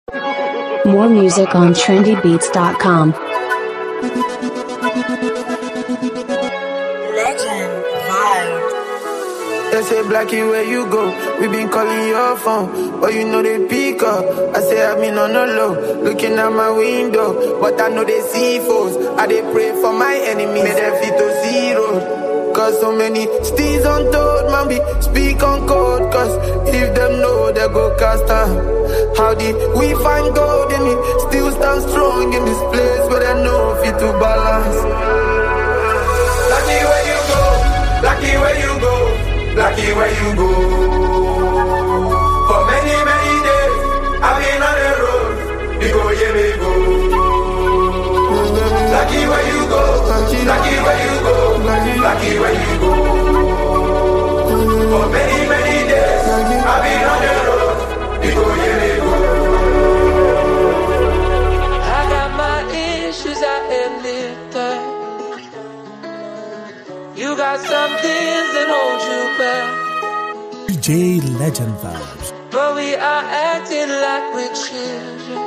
More music on trendybeats.com. Legend vibe. They say Blackie, where you go? We been calling your phone, but you know they pick up. I say I've been on the low, looking at my window, but I know they see foes. I they pray for my enemies, may them fit to zero. Cause so many steeds untold, man, we speak on code. Cause if them know, they go cast out. How did we find gold in it? Still stand strong in this place where they know fit to balance. Lucky where you go, lucky where you go, lucky where you go. For many, many days, I've been on the road. We go, yeah, we go. Lucky where you go, lucky where you go, lucky where you go. For many, many days, I've been on the road. We go, yeah, we go. I got my issues, I admit that. You got some things that hold you back. DJ Legend Vibes. But we are acting like we're children,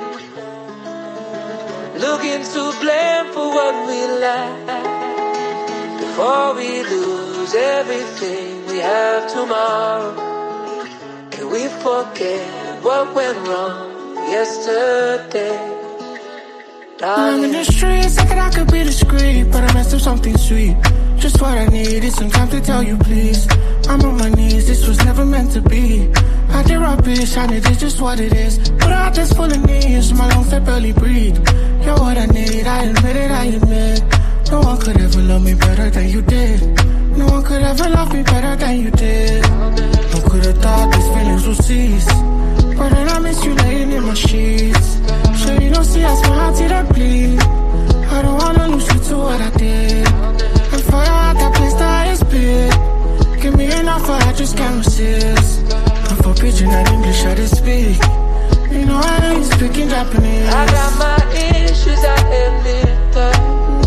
looking to blame for what we lack. Before we lose everything we have tomorrow, can we forget what went wrong yesterday? I'm in the streets, thinking I could be discreet, but I messed up something sweet. Just what I needed, some time to tell you please. I'm on my knees, this was never meant to be. I did rubbish, and it is just what it is. But I just full of knees, my lungs they barely breathe. You're what I need, I admit it, I admit. No one could ever love me better than you did. No one could ever love me better than you did. No could have thought these feelings would cease, but then I miss you laying in my sheets. So you don't see as my heart till I bleed. I don't wanna lose you to what I did. And for your heart, that place the highest bid. Give me an offer, I just can't resist. And for pidgin and English, I just speak. You know I ain't speaking Japanese. I got my issues, I admit that.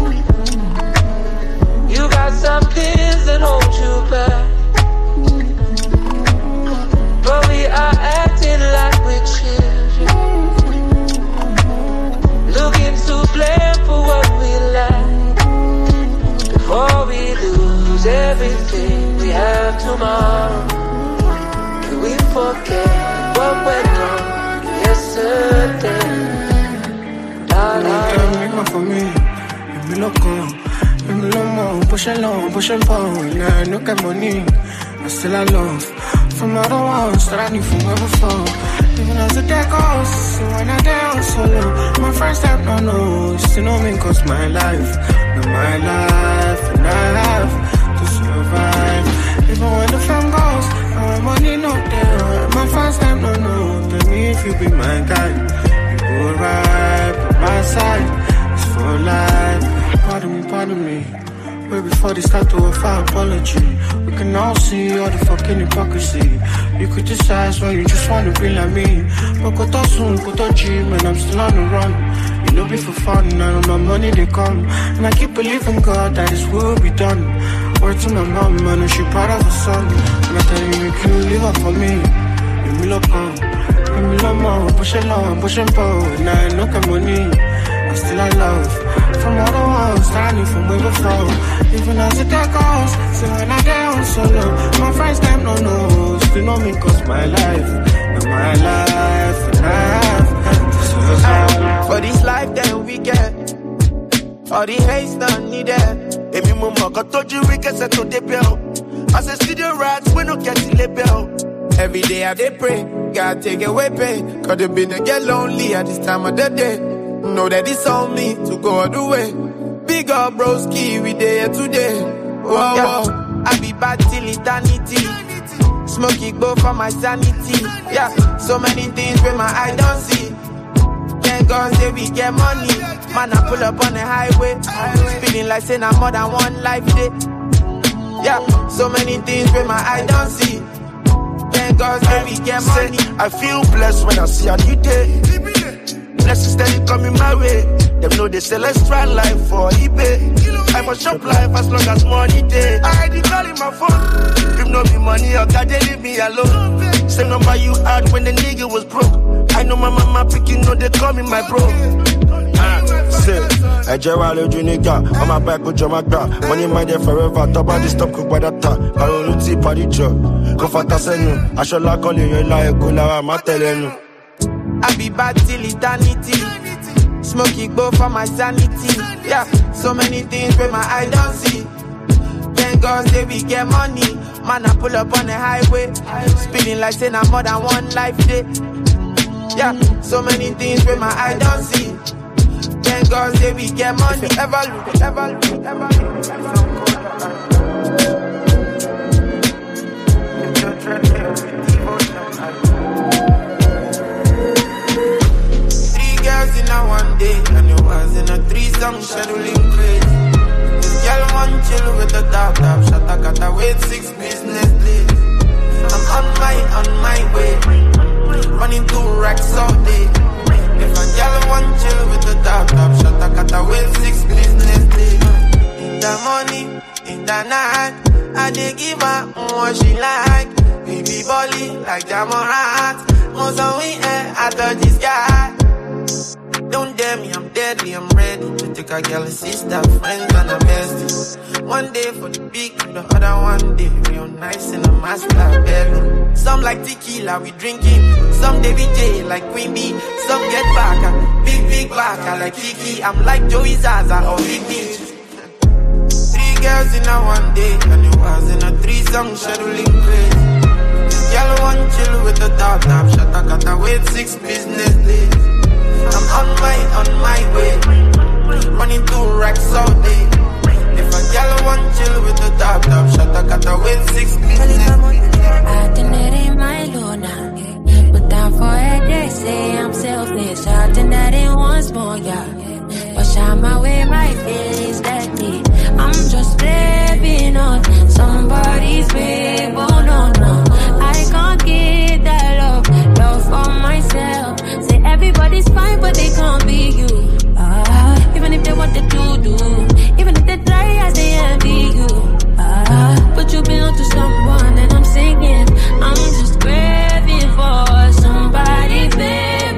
You got some things that hold you back. But we are acting like we're children, looking to blame for what we lack. Before we lose everything we have tomorrow, can we forget what went wrong yesterday? Darling, make one for me, leave me loco. Leave me low, push and pull. Now I look at money, I still I love. From all the ones that I knew from where before. Even as the day goes, so when I down solo, my first step, no, still know me cause my life, not my life, and I have to survive. Even when the fam goes, my money no there. My first time, no, tell me if you be my guy, you go right by my side, it's for life. Pardon me. Way before they start to offer apology, we can all see all the fucking hypocrisy. You criticize when you just wanna be like me, but go talk soon, go talk cheap, and I'm still on the run. You know me for fun, and all my money they come, and I keep believing God that this will be done. Word to my mom, I know she proud of her son, and I tell you, make you live up for me. Leave me low, push and pull, and I look at money, I still I love. From all the walls that I knew from way before. Even as the day goes, so when I down solo, my friends them no, still know me cause my life, not my life, and I have. For this life that we get, all the hate's not needed. Emi mama got told you we can settle the bill. As a studio rats, we no get the label. Every day I dey pray, God take away pain. Cause the been get lonely at this time of the day. Know that it's on me to go all the way. Big up broski, we there today. Whoa, whoa. I be bad till eternity. Smoking go for my sanity. Yeah, so many things with my eye don't see. Thank God say we get money. Man, I pull up on the highway. Feeling like saying I'm more than one life day. Yeah, so many things with my eye don't see. Thank God say we get money. I feel blessed when I see a new day. Blessings steady coming my way. Them know they sell extra life for eBay. I must shop life as long as money day. I did call in my phone. If no be money, or God they leave me alone. Same number you had when the nigga was broke. I know my mama picking, no they call me my bro. Say, I Jewalo Junica, on my back with Jamaica. Money my day forever, top of the stop cook by that time. I don't see party job. Go for Tassenu, I shall like calling you like go now, I'm telling you. I be bad till eternity. Smoking go for my sanity. Yeah, so many things where my eye don't see. Thank God say we get money. Man, I pull up on the highway. Speeding like say I'm more than one life day. Yeah, so many things where my eye don't see. Thank God say we get money. Ever look, ever look, ever look. Three girls in a one day, and it was in a threesome scheduling crazy. This girl want chill with the top, shut kata wait 6 business days. I'm on my way, running 2 racks all day. If a girl want chill with the top, shut kata wait 6 business days. In the morning, in the night, I dey give her what she like. Baby Bolly like Jamorant, most of we I touch this guy. Don't dare me, I'm deadly, I'm ready to take a girl, a sister, friends, and a bestie. One day for the big, the other one day real nice in a master bedroom. Some like tequila, we drinking. Some they be J like Queen Bee. Some get back, big back, like Kiki. I'm like Joey Zaza or Big B. 3 girls in a one day, and it was in a threesome scheduling crazy. This girl want chill with the top, shut kata wait 6 business days. I'm on my way, running 2 racks all day. If a girl want chill with the top, shut kata wait 6 business. I think that ain't my Luna, but down for it they say I'm selfish. I think that ain't once more, yeah. Wash out my way, my feelings let me. I'm just living on somebody's babe. Oh no, I can't get that love for myself. Say everybody's fine, but they can't be you. Even if they want to do, even if they try, I say envy you. But you belong to someone, and I'm singing. I'm just craving for somebody, babe.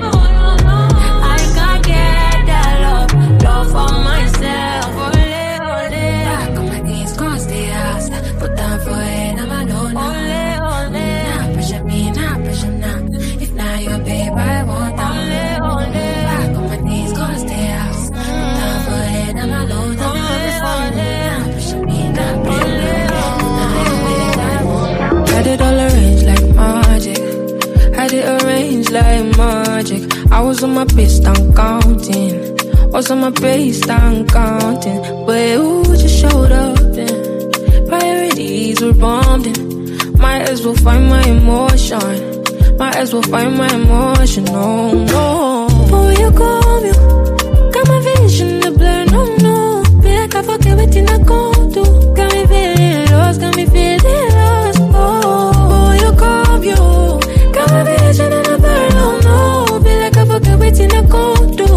I can't get that love for myself. Back on my knees, can't stay out. Put down for it, I'm alone. Nah, pressure me, nah, pressure now. If not your babe, I want that. Back on my knees, can't stay out. Put down for it, I'm alone. Nah, pressure me, nah, pressure now. Had it all arranged like magic. Had it arranged like magic. I was on my best, I'm counting. Was on my base, I'm counting. But you just showed up then. Priorities were bombing. Might as well find my emotion. Might as well find my emotion. No, no. But when you come, you got my vision to blur. No, no. Feel like I forget what I go do. Got me feeling lost, got me feeling lost. Oh, when you come, you got my vision to blur. No, no. Feel like I forget what I go do.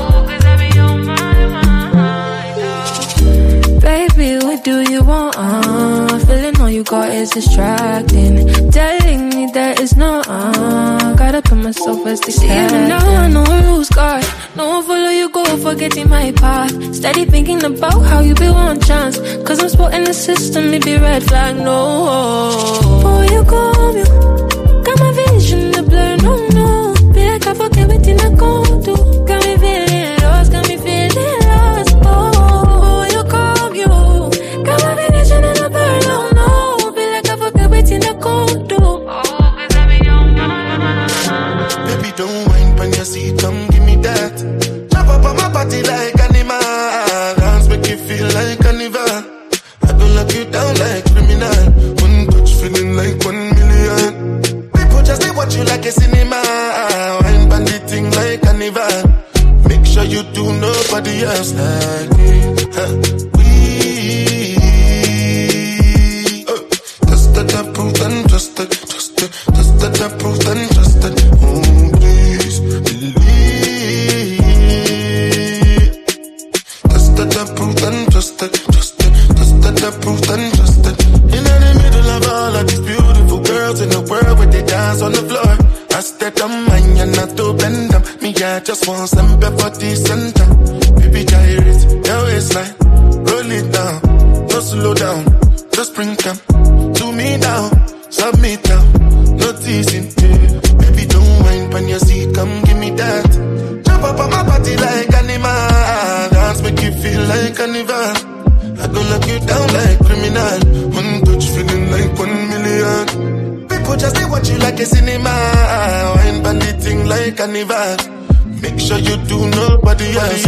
Baby, what do you want? Feeling all you got is distracting. Telling me that it's not. Gotta put myself as the captain. Even now I know a lose guard. No one follow you, go forgetting my path. Steady thinking about how you be one chance. Cause I'm spotting the system, it be red flag, no. Before you come, you got my vision to blur, no, no. Be like I forget what I go do. Got me feeling lost, got me feeling lost, oh. Baby, don't whine when you see, come give me that. Jump up on my body like animal. Dance make you feel like carnival. I don't lock you down like criminal. One touch feeling like 1 million. People just they watch you like a cinema. Wine bandit like carnival. Make sure you do nobody else like me. Just that I prove and trusted. Just that I prove and trusted. Oh, please believe. Just that I prove and trusted. Just that I prove and trusted. In the middle of all of these beautiful girls in the world where they dance on the floor. I said I'm mine and not to I just want some pepper center. Baby gyrate, your waistline, roll it down, no slow down, just bring them to me down, submit down, no teasing. Baby don't whine on your seat, come give me that. Jump up on my body like animal, dance make you feel like carnival. I go lock you down like criminal, one touch feeling like 1 million. People just they watch you like a cinema, wine bandit like carnival. Make sure you do nobody else.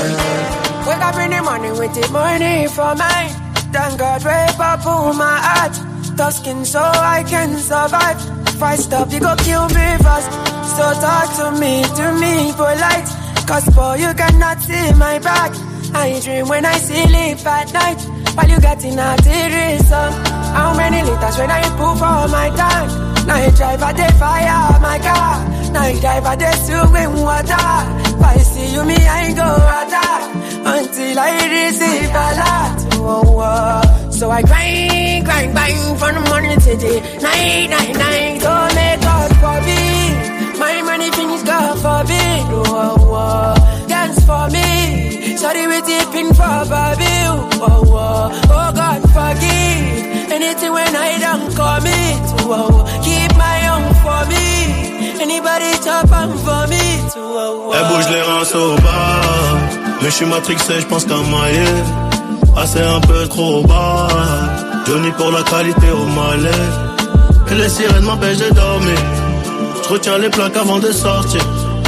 Wake up in the morning with the money for mine. Thank God rape up on my heart. Tough skin so I can survive. If I stop you go kill me fast. So talk to me polite. Cause boy you cannot see my back. I dream when I sleep at night. While you getting out the sun. How many liters when I pull for my time? Night drive at the fire my car. Night drive at the swim water. If I see you me I go attack. Until I receive a lot. Oh, oh. So I grind from the morning to the night. Don't make God forbid. My money things God forbid. Oh, oh. Dance for me. Sorry we tipping for Bobby. Oh, oh. Oh God forgive. Anything when I don't commit. Oh, keep my own for me. Anybody top on for me. Oh, oh. Elle bouge les reins au bas. Mais je suis matrixé, je pense qu'à mailler. Ah c'est un peu trop bas. Johnny pour la qualité au malais. Et les sirènes m'empêchent de dormir. Je retiens les plaques avant de sortir.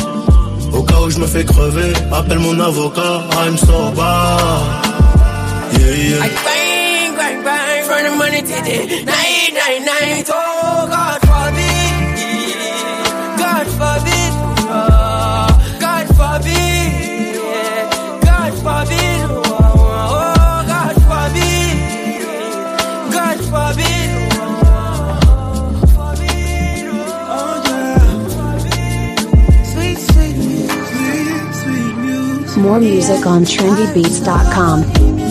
Au cas où je me fais crever, appelle mon avocat, I'm so bad. Yeah, yeah. I grind from the money to the night. Oh God forbid, God forbid, oh, God forbid, yeah. God forbid, oh, God forbid, God forbid, oh, forbid, oh, yeah. Sweet music. More music on trendybeats.com.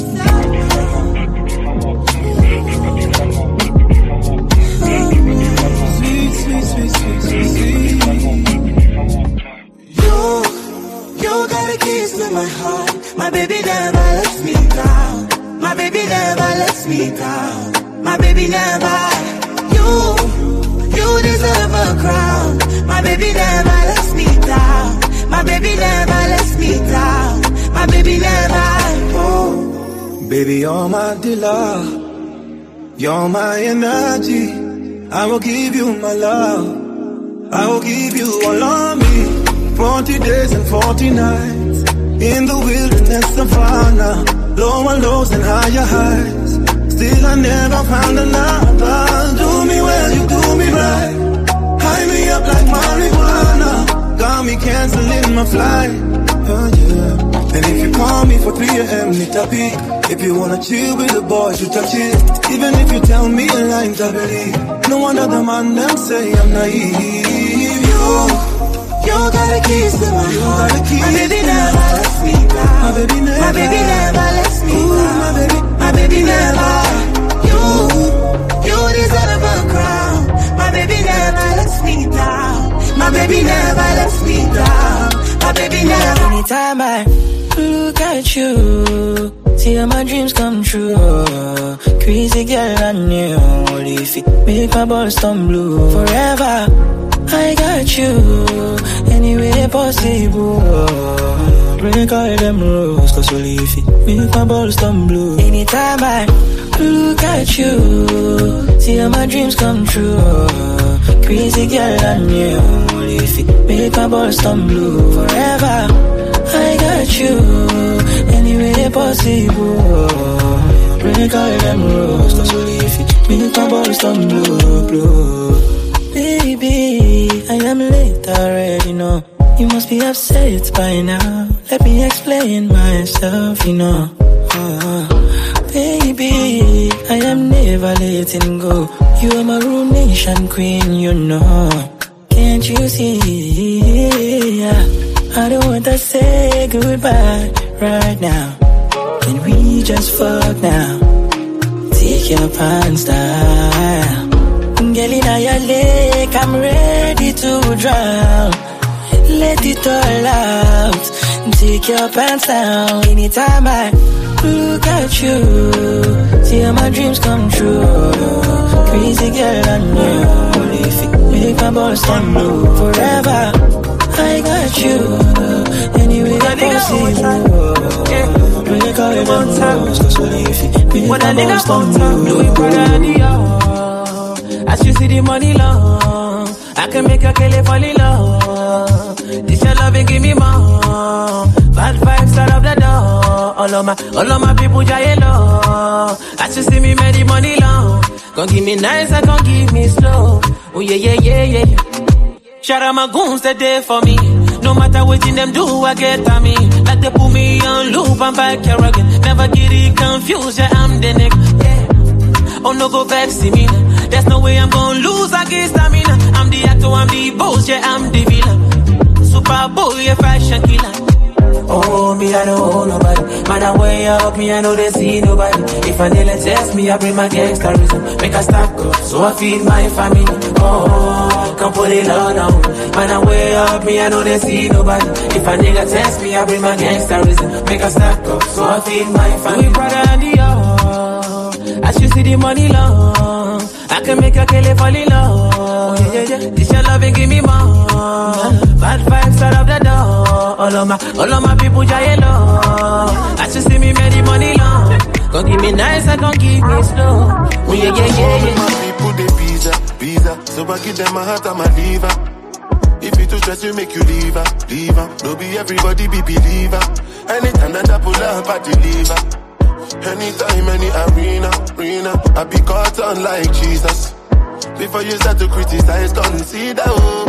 You got the keys to my heart. My baby never lets me down. My baby never lets me down. My baby never. You deserve a crown. My baby never lets me down. My baby never lets me down. My baby never. Oh. Baby, you're my dealer. You're my energy. I will give you my love. I will give you all of me. 40 days and 40 nights in the wilderness savannah, lower lows and higher heights. Still I never found another. Do me well, you do me right. High me up like marijuana. Got me canceling my flight. Oh yeah. And if you call me for 3 a.m. need a peek. If you wanna chill with the boys, you touch it. Even if you tell me a line to believe. No one other man them say I'm naive. You got the keys to my heart. My baby never lets me down. My baby never lets me down. My baby never. You deserve a crown. My baby never lets me down. My baby never lets me down. My baby never. Anytime I look at you, see how my dreams come true. Crazy girl I knew. Only if it make my balls turn blue. Forever I got you, anyway possible. Break all them rules, cause only if it make my balls turn blue. Anytime I look at you, see how my dreams come true. Crazy girl I knew, only if it make my balls turn blue. Forever I got you, anyway possible. Break all them rules, cause only if it make my balls turn blue, blue. Baby, I am late already, no. You must be upset by now. Let me explain myself, you know. Baby, I am never letting go. You are my ruination queen, you know. Can't you see? I don't want to say goodbye right now. Can we just fuck now? Take your pants down. Girl, in your lake, I'm ready to drown. let it all out. Take your pants down. Anytime I look at you, see how my dreams come true. Crazy girl, I know. If it make my balls stand blue forever, I got you. Anyway, I possible. Break all your bones, cause if it make my balls stand blue. As you see the money long, I can make a kill fall in love. This your love and give me more. Bad vibes out of the door. All of my people jay low. As you see me make the money long, gon' give me nice and gon' give me slow. Oh yeah. Shout out my goons that there for me. No matter what in them do, I get on me. Like they put me on loop, I'm back here again. Never get it confused, yeah, I'm the neck. Yeah. Oh no, go back, see me. There's no way I'm gonna lose against stamina. I'm the actor, I'm the boss, yeah, I'm the villain. Super boy, yeah, fashion killer. Oh, me, I don't owe nobody. Man, I way up, me, I know they see nobody. If I nail a test me, I bring my gangsterism. Make a stack up, so I feed my family. Oh, come put it all down. Man, I way up, me, I know they see nobody. If a nigga test me, I bring my gangsterism. Make a stack up, so I feed my family. We brother and the as you see the money long, I can make a kill fall in love. Yeah. This your love and give me more. Bad vibes out of the door. All of my people jay low. As you see me make the money long, gon' give me nice and gon' give me slow. Oh yeah. My people they visa. So I give them my heart and my liver. If you too stress, you make you leave her. No be everybody be believer. Anytime that I pull up, I deliver. Anytime, any arena, I be caught on like Jesus. Before you start to criticize, consider.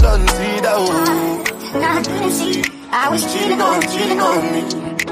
Nah, I couldn't see. I was cheating on me.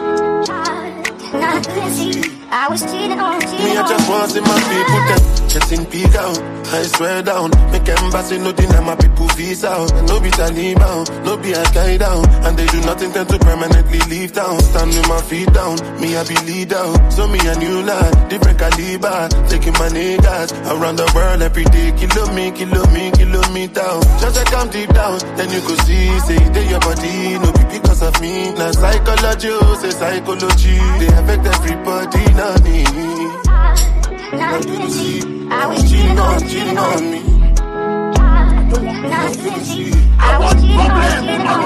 Nah, I couldn't see. I was cheating on me. Me, I just want to see my people them getting big out. I swear down, make embassy no deny my people visa out. No be Taliban, no be a guy down. And they do not intend to permanently leave town. Stand with my feet down, me I be leader. So me a new lad, different caliber. Taking my niggas around the world every day. Kilometer. Just like I'm deep down, then you go see, say they your body, no be because of me. Now psychology, say psychology, they affect everybody, not me. Nah, I couldn't see. I was cheating on me. Nah, I couldn't see. I was cheating on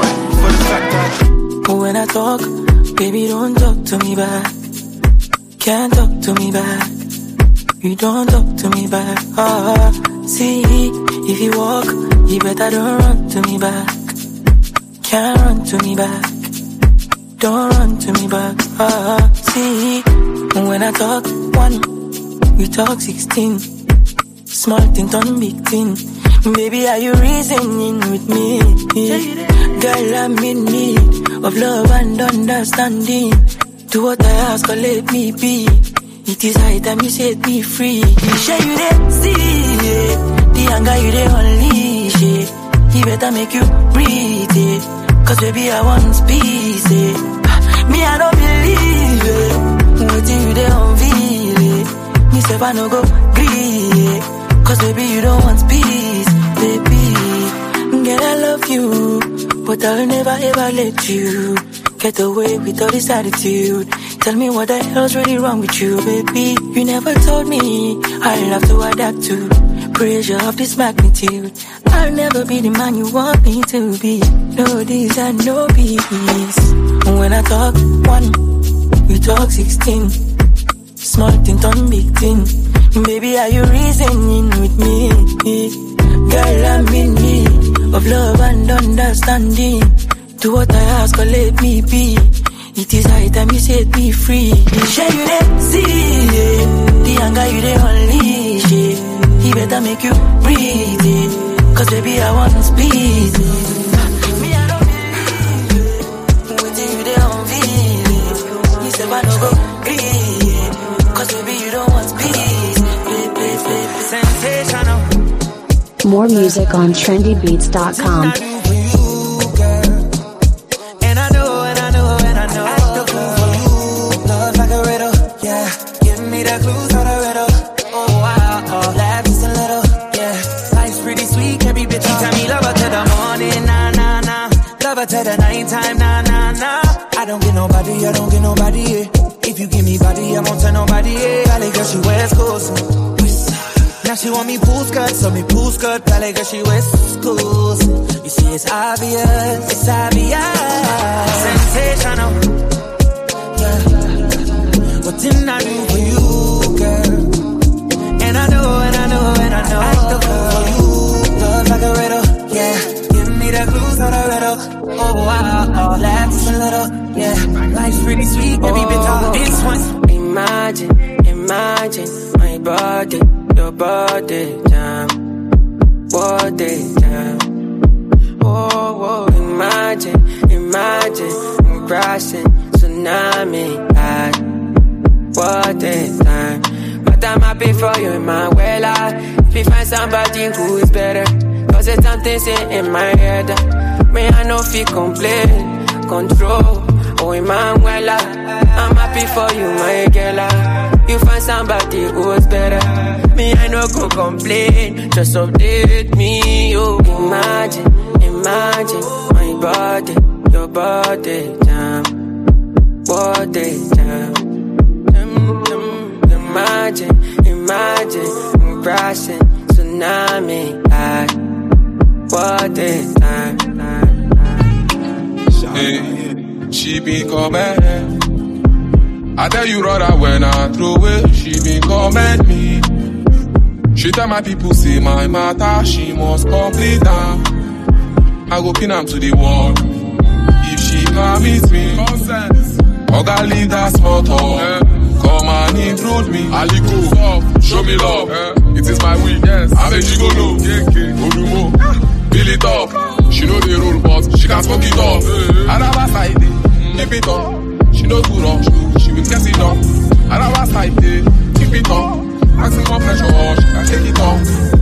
me. When I talk, baby, don't talk to me back. Can't talk to me back. You don't talk to me back. See, if you walk, you better don't run to me back. Can't run to me back. Don't run to me back. See, when I talk 1, we talk 16. Small thing turn big thing. Baby, are you reasoning with me? Girl, I'm in need of love and understanding. Do what I ask or let me be. It is high time you set me free. Share you there, see the anger you there unleash it. He better make you breathe it. Cause baby, I want peace it. Me, I don't believe it. Waiting you there unveil it. Me say I no go agree. Cause baby you don't want peace, baby. Girl, I love you, but I'll never ever let you get away with all this attitude. Tell me what the hell's really wrong with you, baby. You never told me I'll have to adapt to pressure of this magnitude. I'll never be the man you want me to be. No this and no peace. When I talk 1, we talk 16. Small thing turn big thing. Baby, are you reasoning with me? Girl, I'm in need of love and understanding. Do what I ask or let me be. It is high time you set me free. Share you there, see the anger you there unleash it. He better make you breathe it. Cause baby, I want speed. Me, I don't believe it. Waiting you there unveil it. He said, I no go agree. Cause baby, you don't want speed. Sensational. More music on trendybeats.com. And I know. Love like a riddle, yeah. Give me the clues for the riddle. Oh wow, laugh just a little, yeah. Life's pretty sweet, every bitch. Tell me love her to the morning, nah. Love her to same time, nah. I don't get nobody, yeah. If you give me body, I won't tell nobody, yeah. Valley girl, she wears clothes. Now she want me pool skirt, so me pool skirt. Valley girl, she wears schools. You see, it's obvious. Sensational, yeah. What didn't I do for you, girl? And I know. I the fool for you. Love like a riddle, yeah. Give me the clues on the riddle. Oh, wow, that's a little, yeah. Life's pretty sweet, baby, bitch, this one. Imagine my body, your body, jam. Body, jam. Oh, imagine, I'm crashing, tsunami, high. Body, time. But I'm happy for you, Manuela. If you find somebody who is better, cause there's something sitting in my head. Me, I know if you complain, control. Oh, Emanuela, I'm happy for you, my girl. You find somebody who's better. Me, I know go complain, just update me. Oh, imagine, my body, your body, jam. Body, jam. Imagine, I'm crashing, tsunami, high. Body, time. Hey, she be coming. I tell you brother, when I throw it, she be comment me. She tell my people say my matter, she must complete them. I go pin them to the wall. If she can't meet me, I gotta leave that small talk. Come and intrude me. Aliko, show me love. It is my will. Yes. I'm a gigolo. Odumo. Build it up. She know the rule, but she can smoke it up. Another side, keep it up. She knows to rush. She will get it up. Another side, keep it up. Maximum pressure, she can take it up.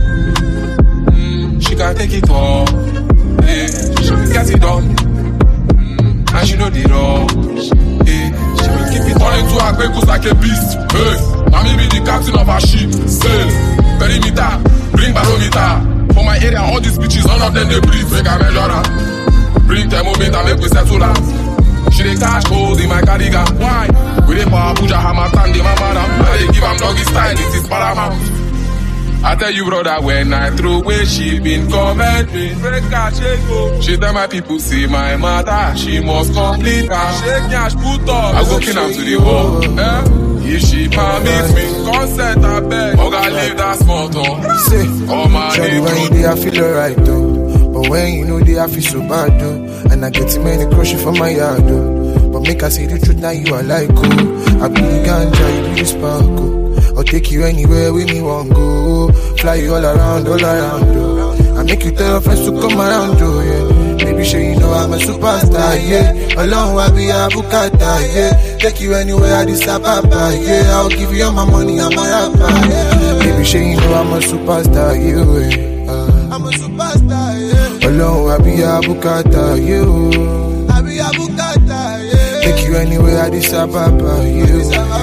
She can take it up. She will get it done. And she know the rush. She will keep it on into her bekus like a beast. Hey, now me be the captain of her ship. Sail, perimeter, bring barometer. For my area, all these bitches, none of them they breathe. Make a measure her. Bring thermometer, make we settle that. She dey cash cold in my cardigan. Why? We dey for Abuja, Hamatan, the mama. I dey give am doggy style, it is paramount. I tell you brother, when I throw away, she been comment me. She tell my people see my mother, she must complete her. Shake cash, put up. I go pin her to the wall. If she permit me, consent I beg. Oga leave that small talk. Say, oh my when you dey, I feel alright though. But when you know they, I feel so bad though. And I get too many crushes from my yard though. But make I say the truth, now you are like oh. I be the ganja, you be the sparkle. I'll take you anywhere with me won't go. Fly you all around though. I make you tell your friends to come around though, yeah. Baby, sure you know I'm a superstar, yeah. Alone I be a bukata, yeah. Take you anywhere I decide, papa, yeah. I'll give you all my money, I'm a rapper, yeah. Baby, sure you know I'm a superstar, yeah. I'm a superstar, yeah. Alone I be a bukata, yeah. I be a bukata, yeah. Take you anywhere I decide, papa, yeah.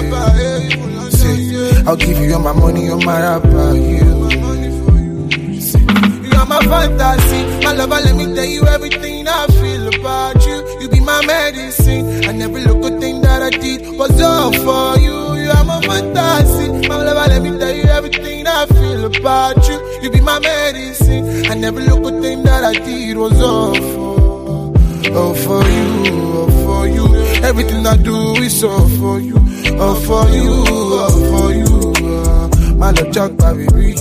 I'll give you all my money, all my rapper, you. You are my fantasy, my lover, let me tell you everything I feel about you. You be my medicine, and every little thing that I did was all for you. You are my fantasy, my lover, let me tell you everything I feel about you. You be my medicine, and every little thing that I did was all for you. Everything I do is all for you. All for you. My love chuck, baby.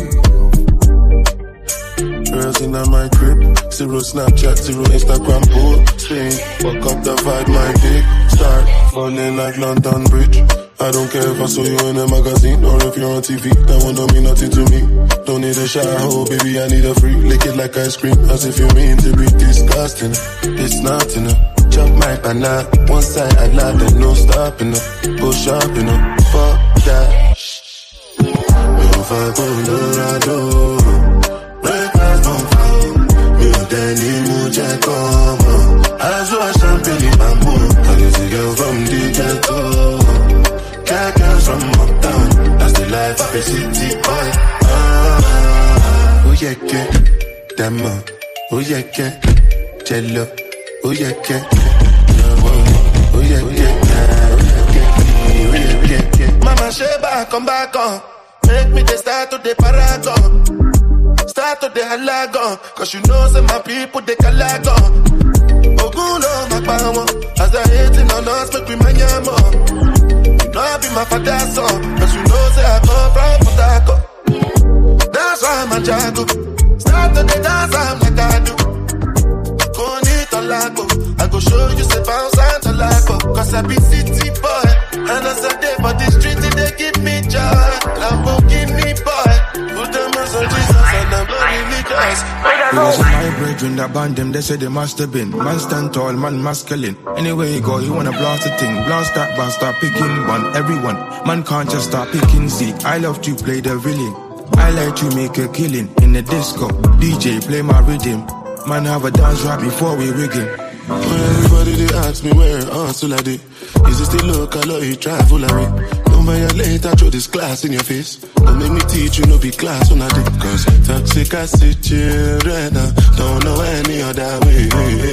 Girls in my crib, 0 Snapchat, 0 Instagram posting. Fuck up the vibe, my dick start falling like London Bridge. I don't care if I saw you in a magazine or if you're on TV. That one don't mean nothing to me. Don't need a shower, baby, I need a free. Lick it like ice cream, as if you mean to be disgusting. It's not enough. Chop my banana, one side I lie, then no stopping up. Push up, you know, fuck that. If I go Colorado, breakfast don't fall. Me Danny Muja come. I saw a champagne bamboo. I get a girl from the ghetto. Cat girls from uptown. That's the life of a city boy. Oh yeah, damn. Oh yeah, jello. Oh yeah, yeah. Oh yeah, yeah. Mama Sheba, come back on. Make me the start to the paragon. Start to the halagon. Cause you know say my people they calagon. Ogulo my power. As they hating on us, make we manya more. You know I be my father's son. Cause you know say I come from Potako. That's why I'm a jago. Start to the dance, I'm like I do. I go show you say bounce and tolaco. Cause I be city boy. And as I day for the street, they give me joy. Lamborghini boy. Put them on Jesus and I'm not religious. It was my brethren that banned them, they said they must have been. Man stand tall, man masculine. Anywhere you go, you wanna blast a thing. Blast that bar, start picking one, everyone. Man can't just start picking Z. I love to play the villain. I like to make a killing in the disco. DJ play my rhythm. Man have a dance right before we rigging. When everybody they ask me where hustle I did. Is it still local or you travel away? Don't violate, I throw this class in your face. Don't make me teach you, no be class when I did. Cause toxic acid children, don't know any other way.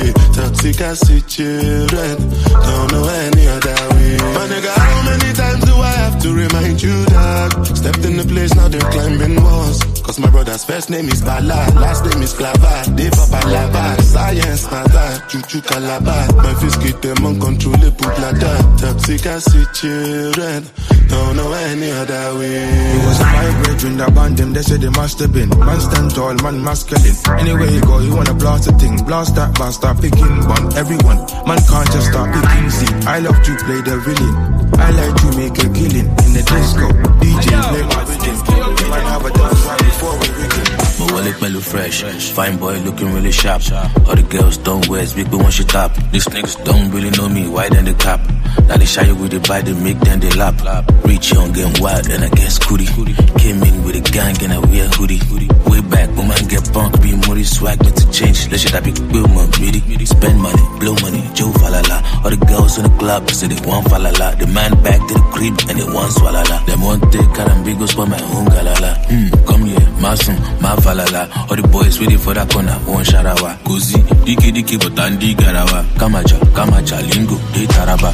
Toxic acid children, don't know any other way. My nigga, how many times do I have to remind you that? Stepped in the place, now they're climbing walls. Cause my brother's first name is Bala, last name is Clava. They papa lava, science matter, chuchu calabar. My fist get them uncontrollable like that. Toxic acid children, don't know any other way. It was my brethren that banned them, they said they must have been. Man stand tall, man masculine. Anywhere you go, you wanna blast a thing. Blast that bar, start picking one, everyone. Man can't just start picking Z. I love to play the villain. I like to make a killing in the disco. DJ play my rhythm. Man have a dance right before we begin. My wallet mellow fresh, fine boy looking really sharp. All the girls don't wear big but one shit up. These niggas don't really know me, why then the cap? Now they shy you with the bite, they make them they lap. Reach young, getting wild, and I get scooty. Came in with a gang and I wear hoodie. Way back, when man get punk, be moody, swag me to change. Let shit I be real man, greedy. Spend money, blow money, Joe falala. All the girls in the club say they want falala. The man back to the crib and they want swalala. Them one take carambigos for my own galala. Come here, my son, my falala. All the boys waiting for that corner, one sharawa. Gozi, diki but andi garawa. Kamacha, lingo, de taraba.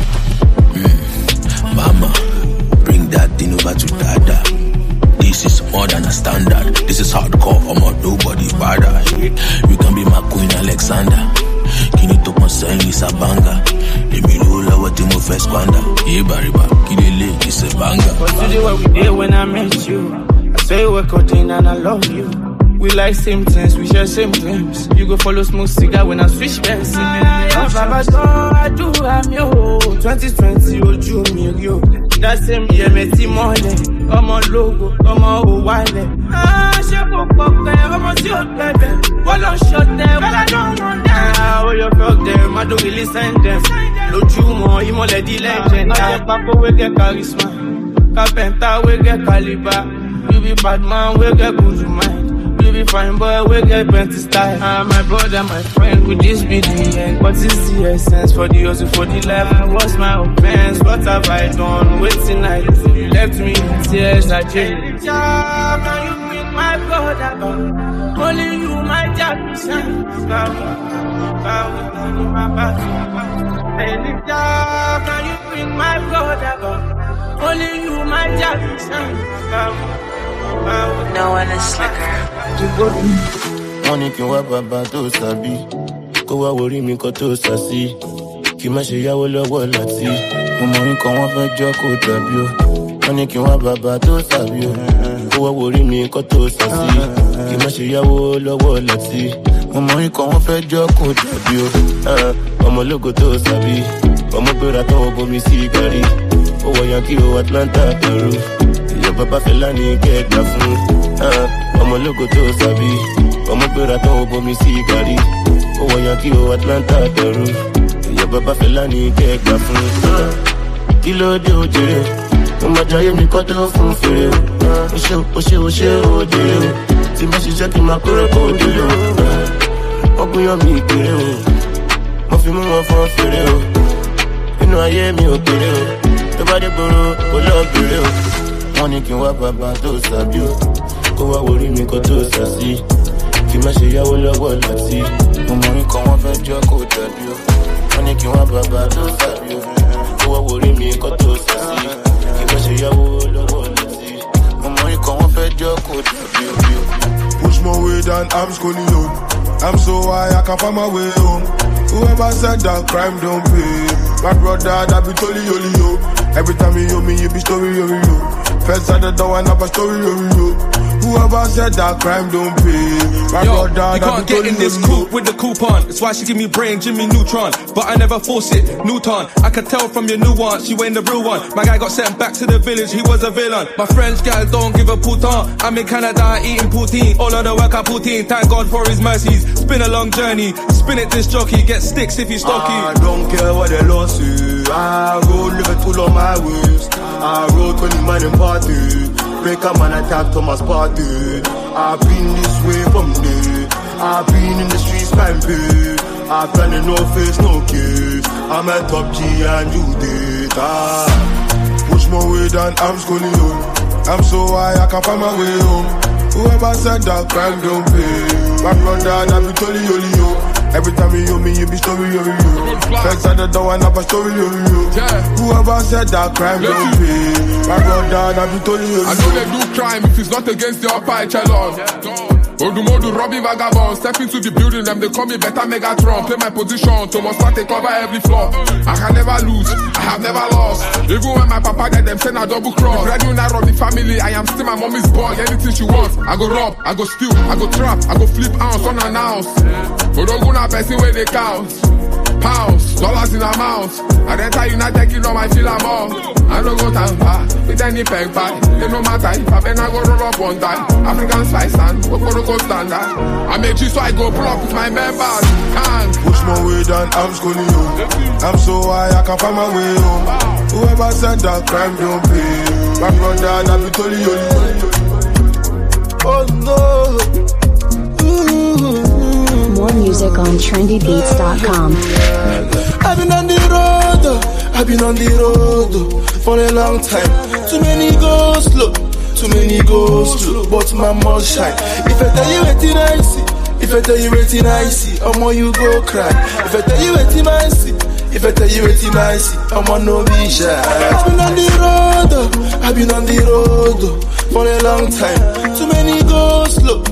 Mama, bring that thing over to Dada. This is more than a standard. This is hardcore, I'm on nobody bother. You can be my Queen Alexander. Kinito Konsen is a banger. Emilula what you move first squander. Riba, Kidele is a banger. Cause today what we did when I met you, I say you were cutting and I love you. We like same things, we share same dreams. You go follow smoke cigar when I switch bends. I do, I'm yo. 2020, ojú mi rí o. That same year, meti mọ́lẹ̀. Ọmọ logo, ọmọ òwálẹ̀. Ṣé kò pọ̀ pẹ́, ọmọ tí ó bẹ̀bẹ̀. Wọ́n lọ ṣọ̀tẹ̀, well I don't want that. Oh, you fuck them, I don't really send them. Lójúmọ́, ìmọ̀lẹ̀ di legend. Ajẹ́ pápó wey get charisma. Carpenter wey get caliber. You be bad man wey get good mind. You be fine boy, we get plenty style. My brother, my friend, with this be the end. What is the essence for the hustle, for the life? What's my offense? What have I done? Waiting I do. You left me in tears, I changed. Can you bring my brother back? Only you, my job, can you bring my brother back? Only you, my job, no one is slicker. Wọ́n ní kí n wá bàbá tó sàbí, kó wá worí mi kó tó sàsí, kí má ṣe yáwó lọ́wọ́ láti. Mo mọ̀ nǹkan wọ́n fẹ́ jọ́ kó dàbí o. Wọ́n ní kí n wá bàbá tó sàbí o, kó wá worí mi kó tó sàsí, kí má ṣe yáwó lọ́wọ́ láti. Mo mọ̀ nǹkan wọ́n fẹ́ jọ́ kó dàbí o. Ọmọ ológo tó sàbí, ọmọ gbéra tó wọ bomi sí gàrí, ó wọ Yankee o Atlanta Peru. Baba fella ni kẹgbà fún ọmọ ológo tó sàbí, ọmọ gbéra tán ó bomi sí gàrí, ó wọ Yankee o Atlanta Peru. Ìyá baba fella ni kẹgbà fún kí ló dé òjèrè, mo máa jayé mi kọ́ tó fún fèrè o ṣe òjèrè o, tí bá ṣiṣẹ́ kí n máa kórè kó délé o, wọ́n gúnyán mi ìpèrè o, mo fi mú wọn fọ́n fèrè o, inú ayé mi ò kéré o, tó bá dé gbòòrò ó lọ́ọ́ gbèrè o. Wọ́n ní kí n wá bàbá tó sàbí o, kó wá worí mi kó tó sàsí, kí má ṣe yáwó lọ́wọ́ láti. Mo mọ̀ nǹkan wọn fẹ́ jọ kó dàbí o. Wọ́n ní kí wọ́n bàbá tó sàbí o. Owó orí mi kọ́ tó sàsí. Kí má ṣe yáwó lọ́wọ́ láti. Mo mọ̀ nǹkan wọn fẹ́ jọ kó dàbí o. Push my way down, I'm schooling you. I'm so high, I can find my way home. Whoever said that crime don't pay. My brother, that be totally yo. Every time you me, you be story yo. First I don't want to have a story yo. Whoever said that crime don't pay. My brother, you can't get in this coupe with the coupon. It's why she give me brain, Jimmy Neutron. But I never force it, Newton. I could tell from your nuance, you ain't the real one. My guy got sent back to the village, he was a villain. My French guy don't give a putain. I'm in Canada eating poutine. All of the work I put in, thank God for his mercies. It's been a long journey, spin it this jockey, get sticks if you stocky. I don't care what they lost you. I go live it full on my ways. I rode 20 man in party. Break a man attack Thomas Party. I've been this way from there. I've been in the streets campaign. I've done it no face, no case. I'm a top G and you did. Push my way down, I'm schooling you. I'm so high, I can find my way home. Whoever said that crime don't pay. My brother, that be totally yo. Every time you me, you be story yo. Facts at the door and have a story yo. Whoever said that crime don't pay. My brother, that be totally yo. I know they do crime if it's not against the upper echelon. Odumodu, robbing vagabond, step into the building, them they call me better Megatron. Play my position, Thomas Partey cover every floor. I can never lose, I have never lost. Even when my papa get them send a double cross. Breadwinner of the family, I am still my mommy's boy. Anything she wants, I go rob, I go steal, I go trap, I go flip ounce unannounced. Odoguna person where they count. Pounds, dollars in amounts. I enter United Kingdom, I feel I'm all. I don't go down far, with any peg pie. They no matter if I been I go roll up one time. African slice and Okoro standard. I make you so I go pull up with my members. Can't push my way down, I'm schooling you. I'm so high, I can find my way home. Whoever said that crime don't pay. My brother, that be totally yo. Oh no. More music on trendybeats.com. I've been on the road for a long time. Too many go slow, but my mouth shine. If I tell you waiting I see, omo you go cry. If I tell you waiting I see, omo no be shy. I've been on the road for a long time. Too many go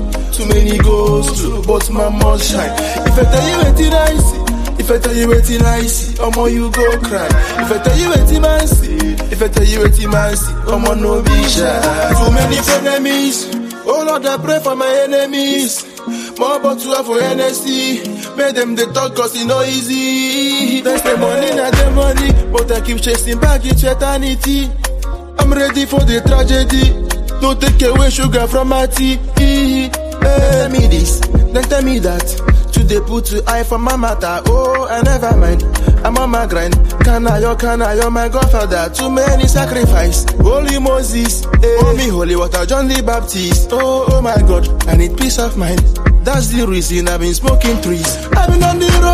slow, but my mouth shine. If I tell you waiting I see, omo you go cry. If I tell you waiting I see, omo no be shy. Too many enemies, oh Lord I pray for my enemies. More bottle for NSC, make them the talk cause it's no easy. There's the money, not the money, but I keep chasing back each eternity. I'm ready for the tragedy, don't take away sugar from my tea. Tell me this, then tell me that. Today put to eye for my matter. Oh, I never mind. I'm on my grind. Can I, my godfather. Too many sacrifice. Holy Moses, oh me holy water, John the Baptist. Oh my God, I need peace of mind. That's the reason I've been smoking trees. I've been on the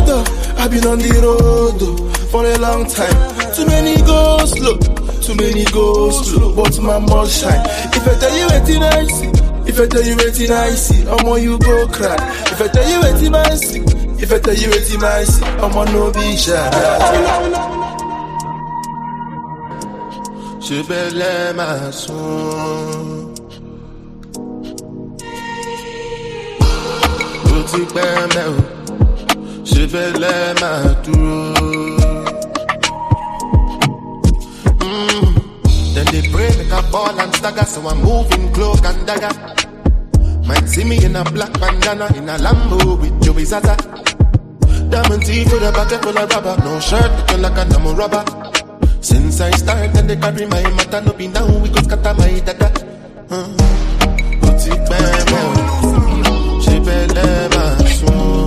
road for a long time. Too many go slow, but my mouth shine. If I tell you waiting I see, omo you go cry. If I tell you waiting I see, omo no be shy. Je belle ma son. Boutique belle, je belle ma tour. Then they pray make a ball and stagger, so I'm moving cloak and dagger. Might see me in a black bandana, in a Lambo with Joey Zaza. Diamond teeth with a bucket full of rubber, no shirt looking like a number rubber. Since I started, they carry my matter, no be now we go scatter my dagger. Boutique belle, she belle ma son.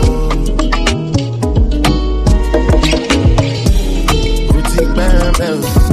Boutique belle.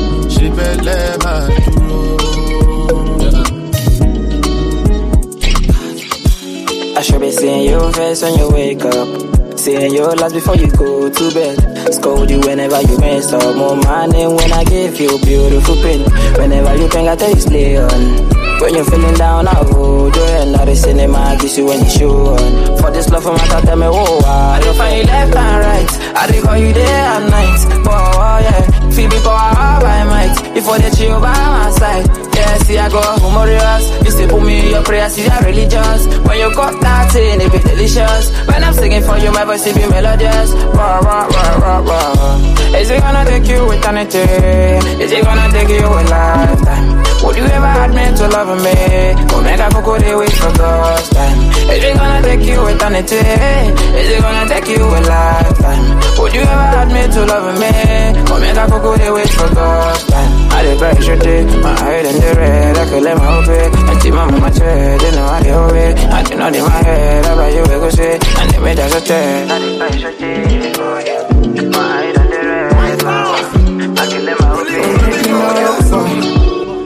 I should be seeing your face when you wake up, seeing your last before you go to bed. Scold you whenever you mess up, more money when I give you beautiful pin. Whenever you bang, I tell you stay on. When you're feeling down, I'll hold you. And now the cinema, I kiss you when you show on. For this love from my tell me, oh, I don't find you left and right. I dey call you day and night. Oh, yeah. Feel before I by might. Before they chill by my side. Yeah, see, I go humorous. You still put me in your prayers, see, I'm religious. When you got that in, it be delicious. When I'm singing for you, my voice will be melodious. Rah, rah, rah, rah, rah. Is it gonna take you eternity? Is it gonna take you a lifetime? Would you ever admit to love me? Omega Coco, they wait for God's time. Is it gonna take you eternity? Is it gonna take you a lifetime? Would you ever admit to love me? Omega Coco, they wait for God's time. I dey very sure my head in the red, I could let my hope it. And see my mama chair, they know how they hold it. I do not in my head, I buy you a go say. And they made us a chair. I dey very sure oh yeah. My head in the red, I could let my hope it.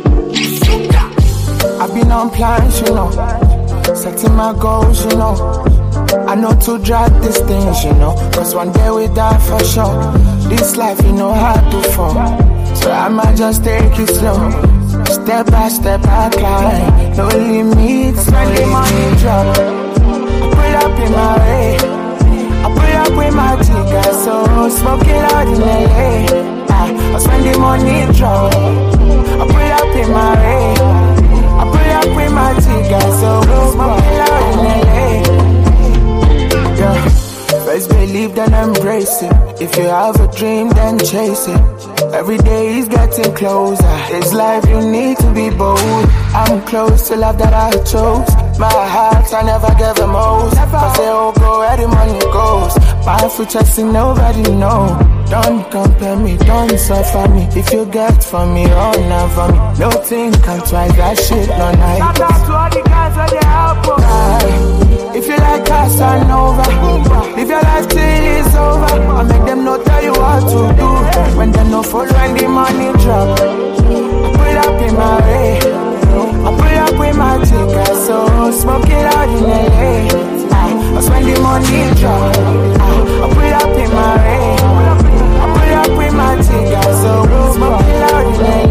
I've been on plans, you know, setting my goals, you know. I know to drag these things, you know, cause one day we die for sure. This life, you know, hard to fall. So I might just take it slow. Step by step I climb. No limits, no limit drop. I pull up in my way. I pull up with my chica, so smoking out in LA. I spend the money drop. I pull up in my way. I pull up with my chica, so smoking out in LA. Yeah. First believe, then embrace it. If you have a dream, then chase it. Every day is getting closer. This life you need to be bold. I'm close to love that I chose. My heart I never gave the most. I say oh go where the money goes. My future see nobody know. Don't compare me, don't suffer me. If you get from me, oh never me. No think I'm twice, that shit no nice. Shout out to all the guys where they help us. If you like Casanova, live your life till it's over. I make them not tell you what to do. When they no follow when the money drop. I pull up in my way. I pull up with my chica, so smoke it out in LA. I spend the money drop. I pull up in my way. I pull up with my chica, so smoke it out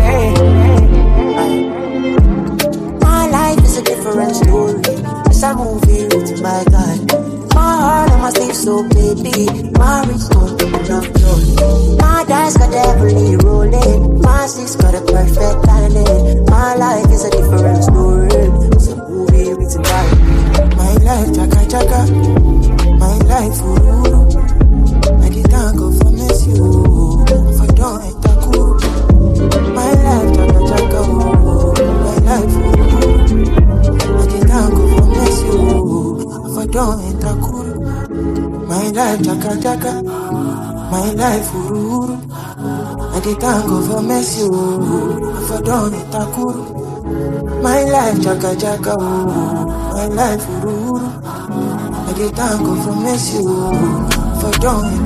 in LA. My life is a different story. It's a movie written by God. My heart on my sleeve, so baby, my wrist don't enough glory. My dice got heavily rolling. My sticks got a perfect landing. My life is a different story. It's a movie written by God. My life, chaka chaka. My life, ooh. I did not go for miss you. If I don't, I taku. My life, chaka chaka. My life, ooh. I did not go for miss you. If I don't, I taku. My life, chaka chaka. My life, ooh. I did not go for miss you. If I don't, I taku. My life, chaka chaka. My life, ooh. I did not go for miss you. For don't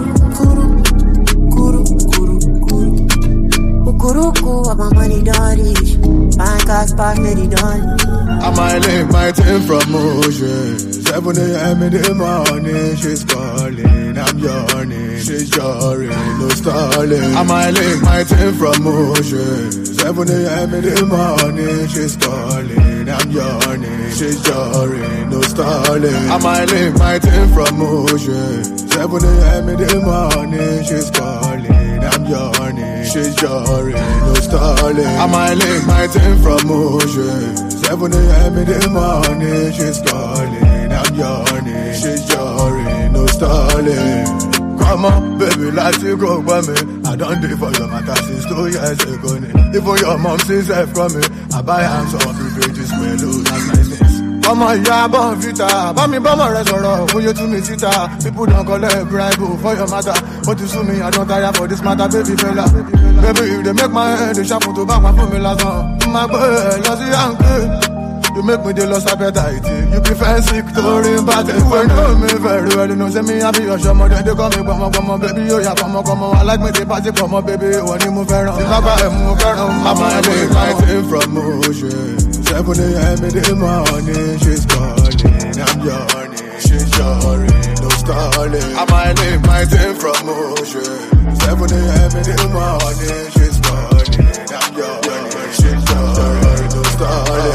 Kuruku, I'm a money daddy. Bank ass back, lady done. I might link my team from Ocean. 7 a.m. in the morning, she's calling. I'm yawning, she's jarring, no stalling. I might link my team from Ocean. 7 a.m. in the morning, she's calling. I'm yawning, she's jarring, no stalling. I might link my team from Ocean. 7 a.m. in the morning, she's calling. I'm yawning, she's jarring, no stalling. I might link my team from Ocean. 7 a.m. in the morning, she's calling. I'm yawning, she's jarring, no stalling. Come on, baby, let's go by me. I don't do for your matter since 2 years ago. Even your mom says F from me. I buy hands on prepaid to square loose, that's niceness. Come on, yeah, bon vita. Buy me by my restaurant, when you to me sita. People don't collect bribe for your matter. But you sue me, I don't tire for this matter, baby fella. Baby, if they make my head, they sharpen to back my formula song. My boy, lost the yankee. You make me the lost appetite. You prefer sick to ring party. You know me very well. You know, say me happy or show more. They call me come on, baby. Oh yeah, come on. I like me the party, come on, baby. When you move around, if I move around, I might take my team from Ocean. 7 a.m. in the morning, she's calling. I'm yawning, she's jarring, no stalling. I might leave my team from Ocean. 7 a.m. in the morning, she's calling. I'm yawning, she's jarring, no stalling.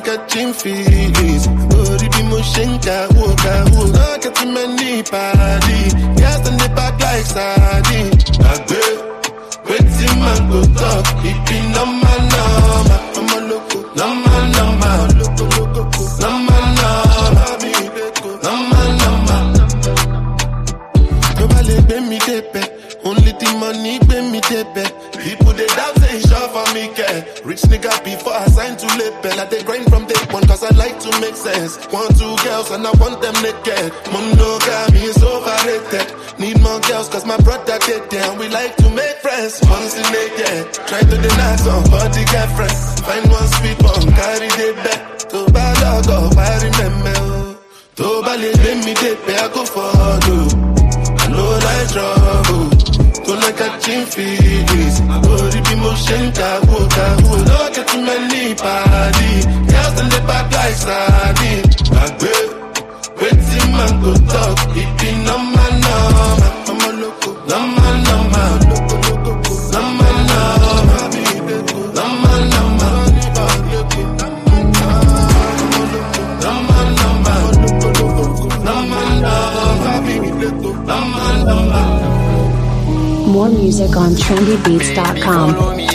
catching feelings. Body be motion, woka. Not getting many party. Gas and the back like sardine. Waiting man go talk. It be number. I'm a loco. Number. Loco. Number. Nobody pay me the pay. Only the money pay me the pay. People they doubt say short for me care. Rich nigga before I sign to label. I they grind from day one cause I like to make sense. 1, 2 girls and I want them naked. Monogamy is overrated. Need more girls cause my brother dead down. We like to make friends. Once in a year. Try to deny somebody get friends. Find one sweet one, carry the back. To bad dog, I remember. To bally me they pay I go for you. I know like trouble. Don't like catching feelings. Body be motion, woka. Don't get too many party. Girls in the back like sardine. Waiting man go talk. It be number. I'm a loco. Number. Loco. Number. More music on trendybeats.com.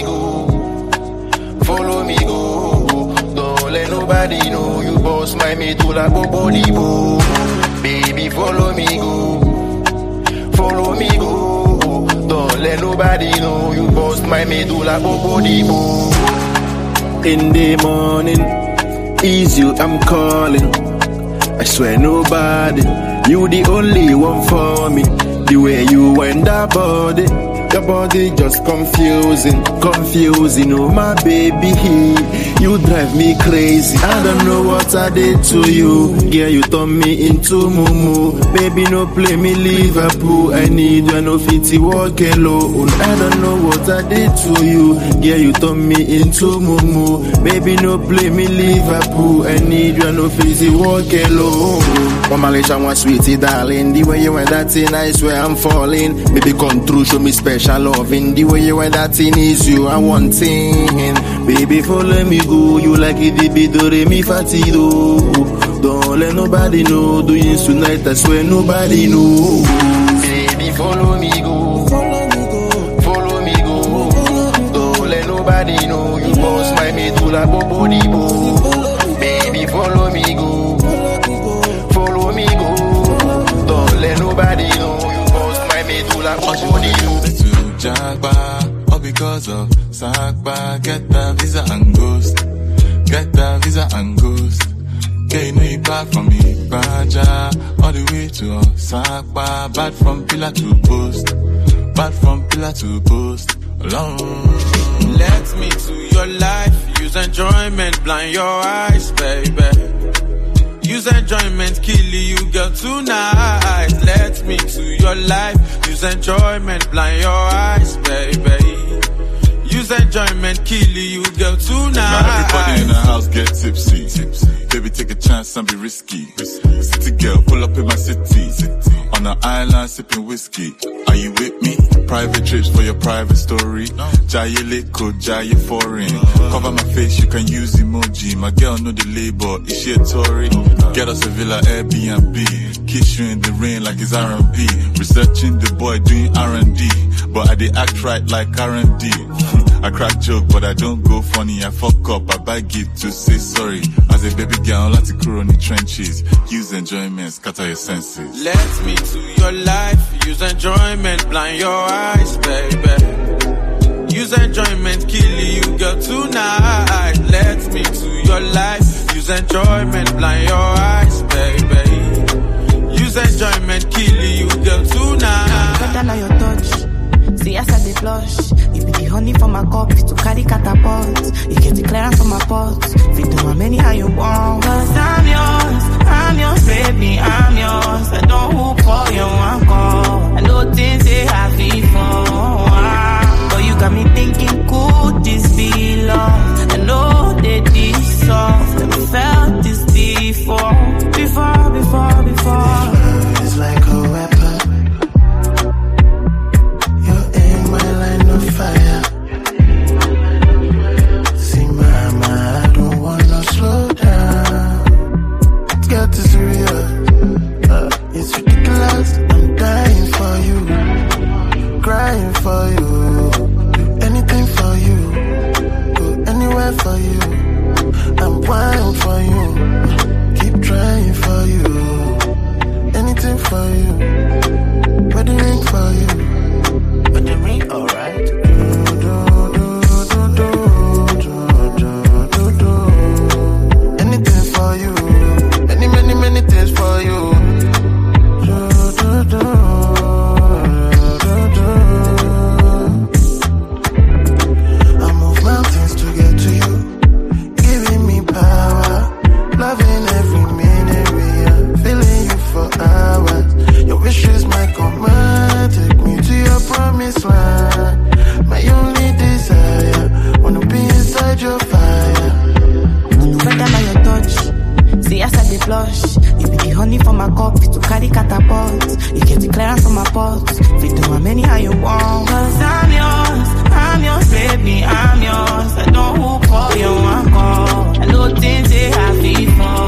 Follow me go. Don't let nobody know you boss my medulla body boo. Baby, follow me go. Follow me go. Don't let nobody know you boss my medulla body boo. In the morning, is you I'm calling. I swear nobody, you the only one for me. The way you wind that body, your body just confusing. Oh my baby, you drive me crazy. I don't know what I did to you. Yeah, you turn me into mumu. Baby, no play me Liverpool. I need you, no fitty walk alone. I don't know what I did to you. Yeah, you turn me into mumu. Baby, no play me Liverpool. I need you, no fitty walk alone. One Malaysia, one sweetie darling. The way you wear that thing, I swear I'm falling. Baby, come through, show me special loving. The way you wear that thing is you, I want thing. Baby, follow me go. You like it, baby, do re mi fatido. Don't let nobody know. Doing tonight, I swear nobody know. Baby, follow me go. Follow me go. Don't let nobody know. You boss my medulla body boo. Baby, follow me go. Follow me go. Don't let nobody know. You boss my medulla body boo. Jagba, all because of Sakba. Get that visa and ghost. Get that visa and ghost. Okay, you know you bad from me, Baja. All the way to Sakba. Bad from pillar to post. Bad from pillar to post. Alone. Let me to your life. Use enjoyment, blind your eyes, baby. Use enjoyment, kill you, girl, tonight. Let me to your life. Use enjoyment, blind your eyes, baby. Use enjoyment, kill you, girl, tonight. Now everybody in the house get tipsy. Baby, take a chance and be risky. City girl, pull up in my city. On an island, sipping whiskey. Are you with me? Private trips for your private story. Jaye Leko, Jaye Foreign. Cover my face, you can use emoji. My girl know the label, is she a Tory? Get us a villa, Airbnb. Kiss you in the rain like it's R&B. Researching the boy doing R&D. But I did act right like R&D. I crack joke, but I don't go funny. I fuck up, I buy gift to say sorry. As a baby girl, like to grow in the trenches. Use enjoyment, scatter your senses. Let me to your life. Use enjoyment, blind your eyes, baby. Use enjoyment, kill you, girl, tonight. Let me to your life. Use enjoyment, blind your eyes, baby. Use enjoyment, kill you, girl, tonight. Better now your touch. See as I dey blush. You be the honey for my cup to carry catapult. You get the clearance for my pot. Fit do how many how you want. Cause I'm yours, baby, I'm yours. I don't hope for you, I'm call. I know things they have before. But you got me thinking, could this be love? I know that this soft. Never felt this before. It's like a weapon. Fire. See, mama, I don't wanna slow down. blush. You be the honey for my cup, to carry catapult. You get the clearance from my pots. Fit do how many how you want. Cause I'm yours, baby, I'm yours. I know who call you, I call. I know things they happy for.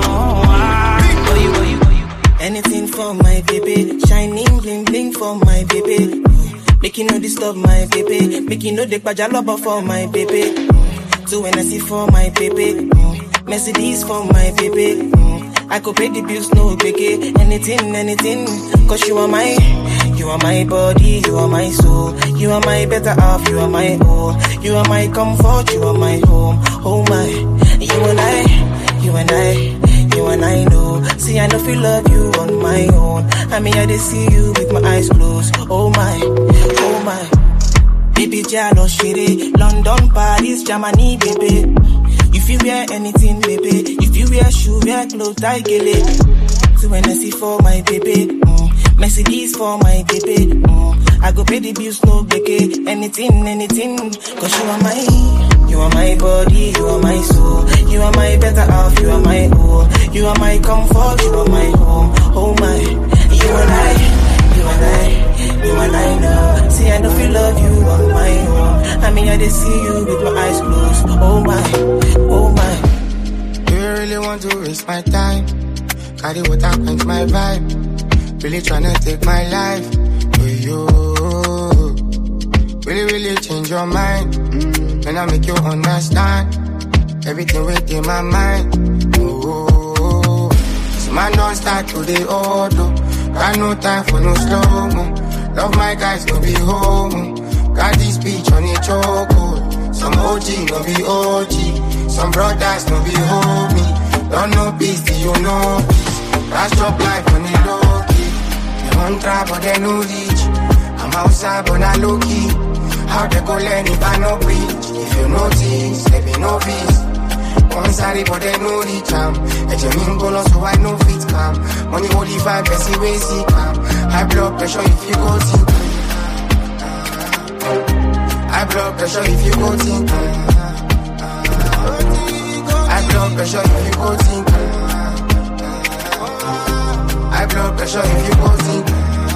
Anything for my baby, shining bling bling for my baby. Make you no disturb my baby, make you no dey pajaloba for my baby. Do NSC for my baby, Mercedes for my baby. I could pay the bills, no biggie. Anything, cause you are my body, you are my soul. You are my better half, you are my all. You are my comfort, you are my home. Oh my, you and I know. See, I know feel love you on my own. I mean, I just see you with my eyes closed. Oh my. Baby, Jalo, Shiri, London, Paris, Germany, baby. If you wear anything, baby. If you wear shoe, wear clothes, I get it. So when I see for my baby, Mercedes for my baby, I go pay the bills, no biggie. Anything, cause you are my body, you are my soul. You are my better half, you are my all. You are my comfort, you are my home. Oh my, you and I know. See, I know feel love you on my own. I mean, I just see you with my eyes closed. Oh my. Do you really want to waste my time? Carry water, quench my vibe. Really tryna take my life with you. Really change your mind. When I make you understand everything within my mind. Oh, so man don't start to the auto. Got no time for no slow-mo. Love my guys, no be homo. Got this bitch on the choco. Some OG, no be OG. Some brothers, no be homie. Don't know peace, till you know peace. That's your life on the low-key. They won't try, but they no reach. I'm outside, but not low-key. How they go learn if I no preach? If you notice, there be no peace. One side, but they no reach. Ejemingolo, so I no fit calm. Money holy vibe, Bessie way see calm. High blood pressure if you go think. High blood pressure if you go think. High blood pressure if you go think. High blood pressure if you go think.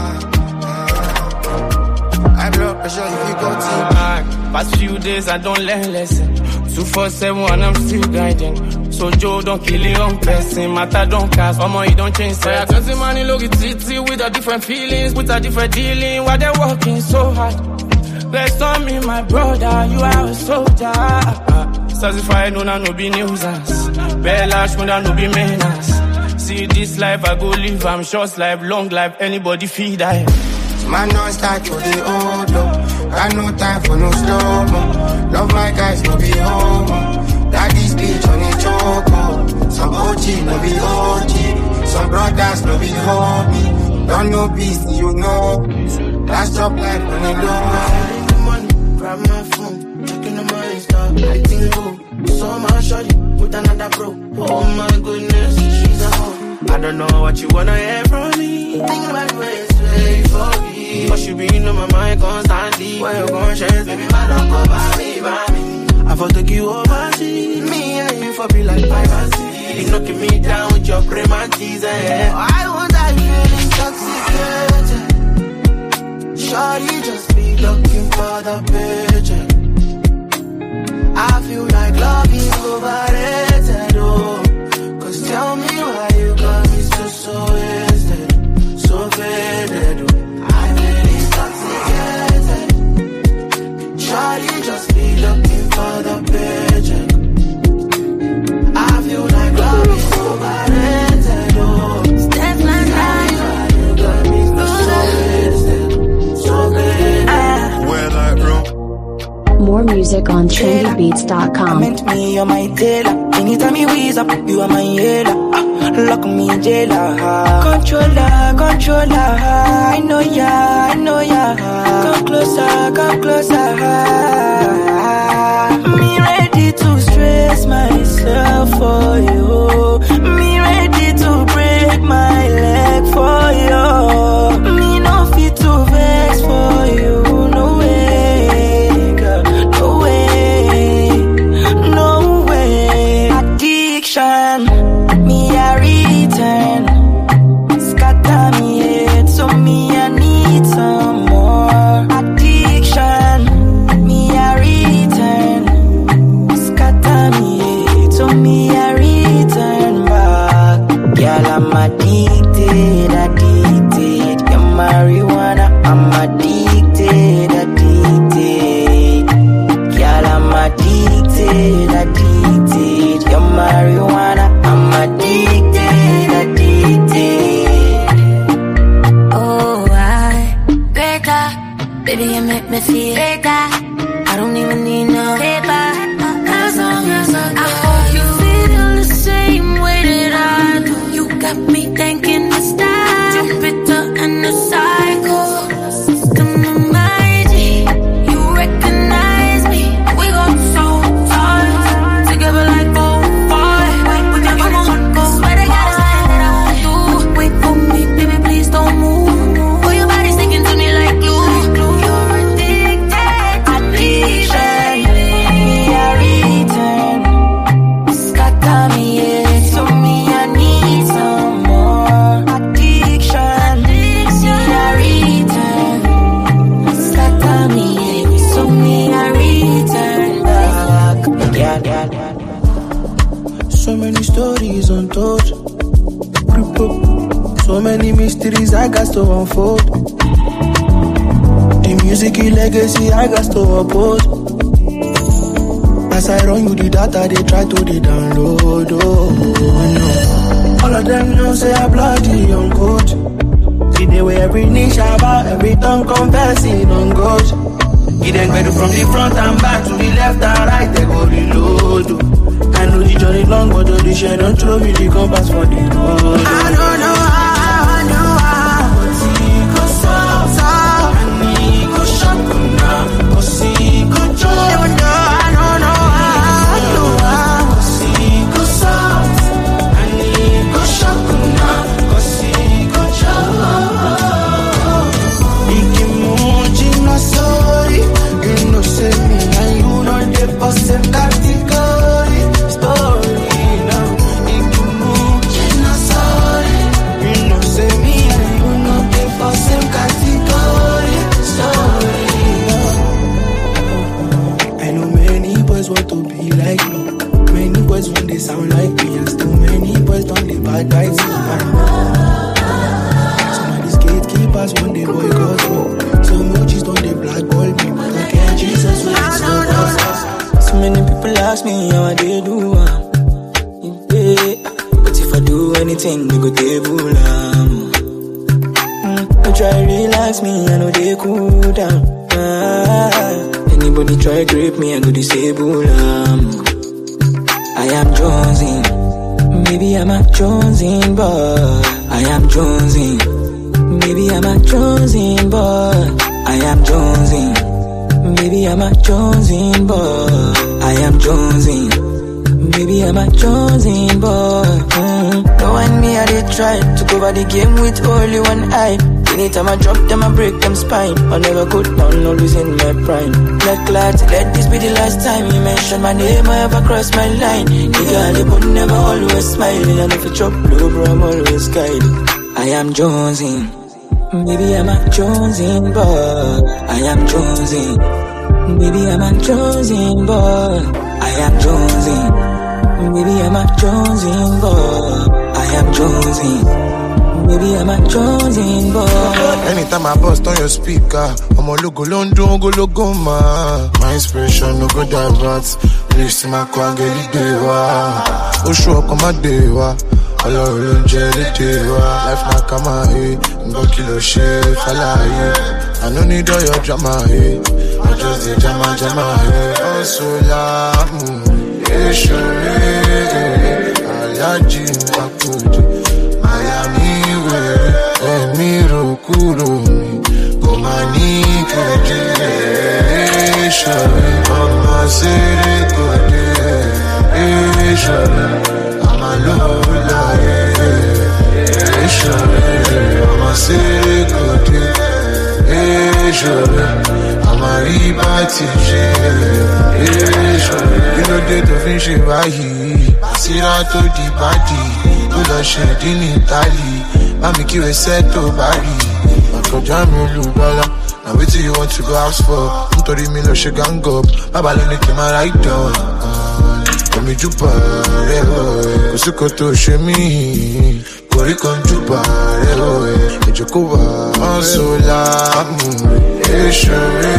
High blood pressure if you go think. Past few days I don't learn lesson. 247 and I'm still guiding. So Joe don't kill your own person. Matter don't cast, Omo you don't change. So I got the money look at it with a different feelings, with a different dealing. While they working so hard. Rest on me, my brother, you are a soldier. Satisfied, no be nuisance. Belash, no be menace. See this life I go live, I'm short life, long life, anybody feed I. Man don't start to the old. Got no time for no slow-mo. Love my guys, no be homo. Got this bitch on the choco. Some OG, no be OG. Some brothers, no be homie. Don't know peace, you know. Last up life on the low. Grab my phone, checking the money stuff. I think go. So much shorty with another bro. Oh my goodness, she's a hoe. I don't know what you wanna hear from me. Think about ways to wait for me. But you be on my mind constantly. Why you conscious, baby, man, don't go by me. I for take you overseas. Me and you for be like privacy. You knocking me down with your prematis. I want that feeling intoxicated. Shawty just be looking for the picture. I feel like love is overrated, oh. Cause tell me why you got me so wasted, so faded, oh. I feel intoxicated. Shawty just be looking for the picture. I feel like love is overrated, oh. Step like that, you got me so wasted. Where that room? More music on trendybeats.com. Meant me, you're my tailor. Anytime you ease up, you are my jailer. Lock me in jailer. Controller. I know ya. Come closer. Me ready to stress myself for you. Me ready to break my leg for you. Me no fit to vex for you. No way, girl. No way. Addiction. Me a return. So many mysteries I got to unfold. The music legacy I got to uphold. As I run you the data, they try to the download. Oh, no. All of them know say I bloody on coach. See the way every niche about, every tongue confessing on God. He then go from the front and back to the left and right, they go reload. I know the journey long, but the share don't throw me the compass for the road. I don't know how, but he goes so, and he goes shock now, but he goes joy. I don't know how, but he goes so, and he goes shock now, but he goes joy. He can move in my soul, you know say me and you know the person category story now. He can move in my soul, you know say me and you know the person category story now. I know many boys want to be like me, many boys want they sound like me, and still many boys don't live bad vibes. Some of these gatekeepers want they boycott me, some emojis don't they blackball me, but I can't Jesus with it so fast. So many people ask me how I they do, yeah. But if I do anything, they go table, they try relax me, I know they cool down. Anybody try grip me, I go disable, I am Jonesing, maybe I'm a Jonesing boy. I am Jonesing, maybe I'm a Jonesing boy. I am Jonesing, maybe I'm a Jonesing boy. I am Jonesing, maybe I'm a Jonesing boy. No one me, I did try to cover the game with only one eye. Anytime I drop them, I break them spine. I never go down, no losing my prime. Black light, let this be the last time you mention my name, I ever cross my line. Nigga, they put never always smiling. And if you drop low, bro, I'm always guiding. I am Jonesing, maybe I'm a Jonesing boy. I am Jonesing, maybe I'm a Jonesing boy. I am Jonesing, maybe I'm a Jonesing boy. I am Jonesing, maybe I'm a Jonesing boy. Anytime I bust on your speaker, I'm a logo London, go logo ma. My inspiration no go divert. Listen my kwangeli dewa. O show up on my dewa. Ọlọ́run jẹ́ lédè wa. Life na kama ngo kilo ṣe falaye. I no need all your drama I just dey jama Ọ̀ṣọ́lá èṣòre alájí nàkúndé. Miami wẹ̀rẹ̀ ẹ̀mí ro kúrò mi. Kò máa ní kẹ̀dé èṣòre. Ọmọ ṣeré kò dé èṣòre. I'm a lola, I'm a secret, I'm a ribati, you know they don't finish it right here. Sirato di body, do the shit in Italy. Mami ki we set to body. Mako jami lubala. Now wait till you want to go ask for. Ntori mi lo she gang up. Baba lo niki ma right down. Komi juba reho, kusuko to shemi. Kori kon juba reho, ejokuba ansola amure. Eshore,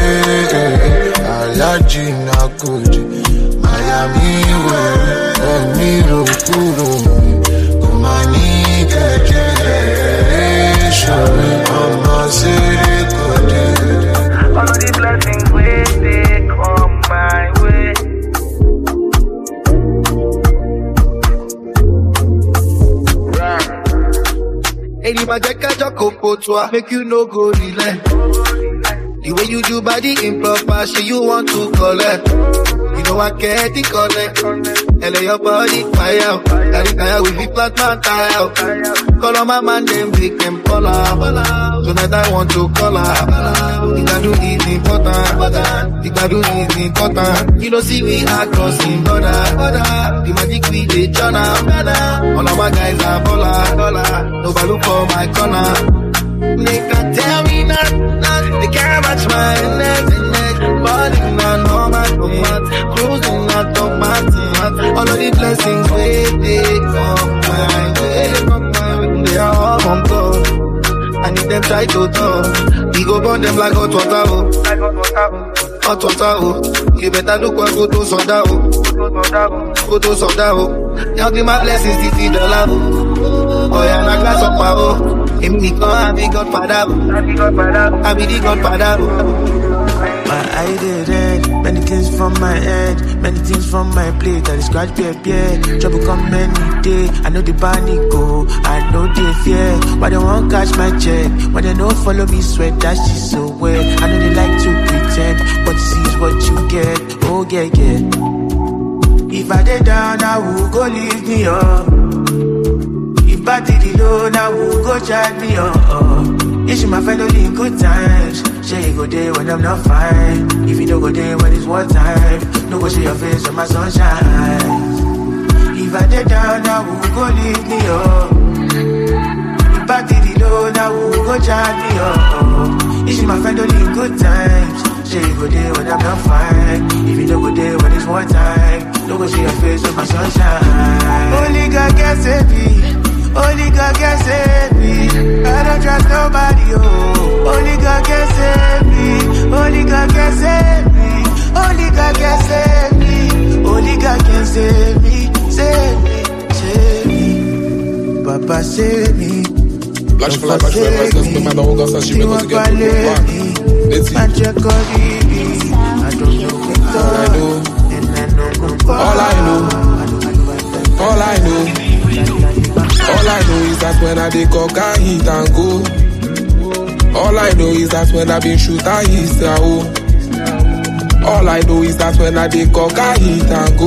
alaji na good. Miami we, emiro kuro. Kumani keje, eshore, amasere kode. All of the blessings when they come my way. Any magic make you no go relent. The way you do body improper, shit you want to collect. You know I can't collect. LA your body fire. Carry tire with the flat man tire. Call on my man, them big them call out. Tonight I want to call out. The do is important. The do is important. You know see we are crossing border. The magic we dey turn out. All of my guys are baller. Nobody look for my corner. They can tell me nothing. They can't match my legs. Balling on normal, cruising on top my all of the blessings waiting for my way. They are all on top. them try to talk. We go burn them like hot water, oh. Hot water, oh. You better look what go to Sunday, oh. Go to Sunday, oh. Now give my blessings, $50, oh. Oh yeah, na glass of power. Him me come, I be Godfather, oh. I be the Godfather, oh. My eye did red, many things from my head, many things from my plate. I scratch beer, trouble come any day. I know the panic go, I know the fear. Why they won't catch my check? Why they don't follow me sweat? That shit so wet. I know they like to pretend, but see is what you get. Oh yeah. If I did down, I will go leave me up. If I did it low, I will go chat me up. Yes, you my family in good times. Say you go there when I'm not fine. If you don't go there when it's war time, no go see your face on my sunshine. If I did down, I will go leave me up. If I did it low, I will go chat me up. Yes, you my family in good times. Say you go there when I'm not fine. If you don't go there when it's war time, no go see your face on my sunshine. Only God can save me. Only God can save me. I don't trust nobody, oh. Only God can save me. Only God can save me. Only God can save me. Only God can save me. Save me, save me. Papa save me. Black for life, no matter what God says, she will get to go back. Let's see. I don't know. All I know is that when I dey cock, I hit and go. All I know is that when I been shoot, I hit and go. All I know is that when I dey cock, I hit and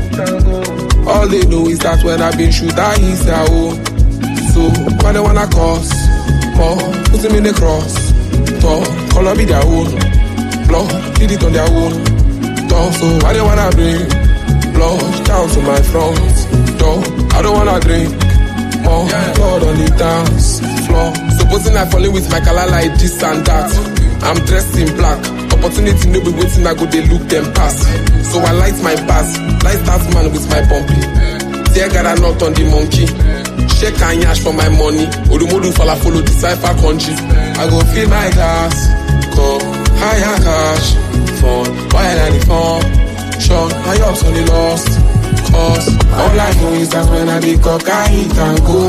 go. All they know is that when I been shoot, I hit and go. So when they wanna cross, more put them in the cross. Talk, color be their own. Blood, did it on their own. Talk, so why they wanna bring blood down to my front door? I don't wanna drink more blood on the dance floor. Supposing I falling with my color like this and that. I'm dressed in black. Opportunity no be waiting, I go they look them pass. So I light my pass, light that man with my bumpy. There got a knot on the monkey. Shake and yash for my money. Odumodu follow the cipher country. I go fill my glass, go higher cash, phone, while I the phone. Sean, my ups on the lost. Cause all I know is that when I be cock, I hit and go.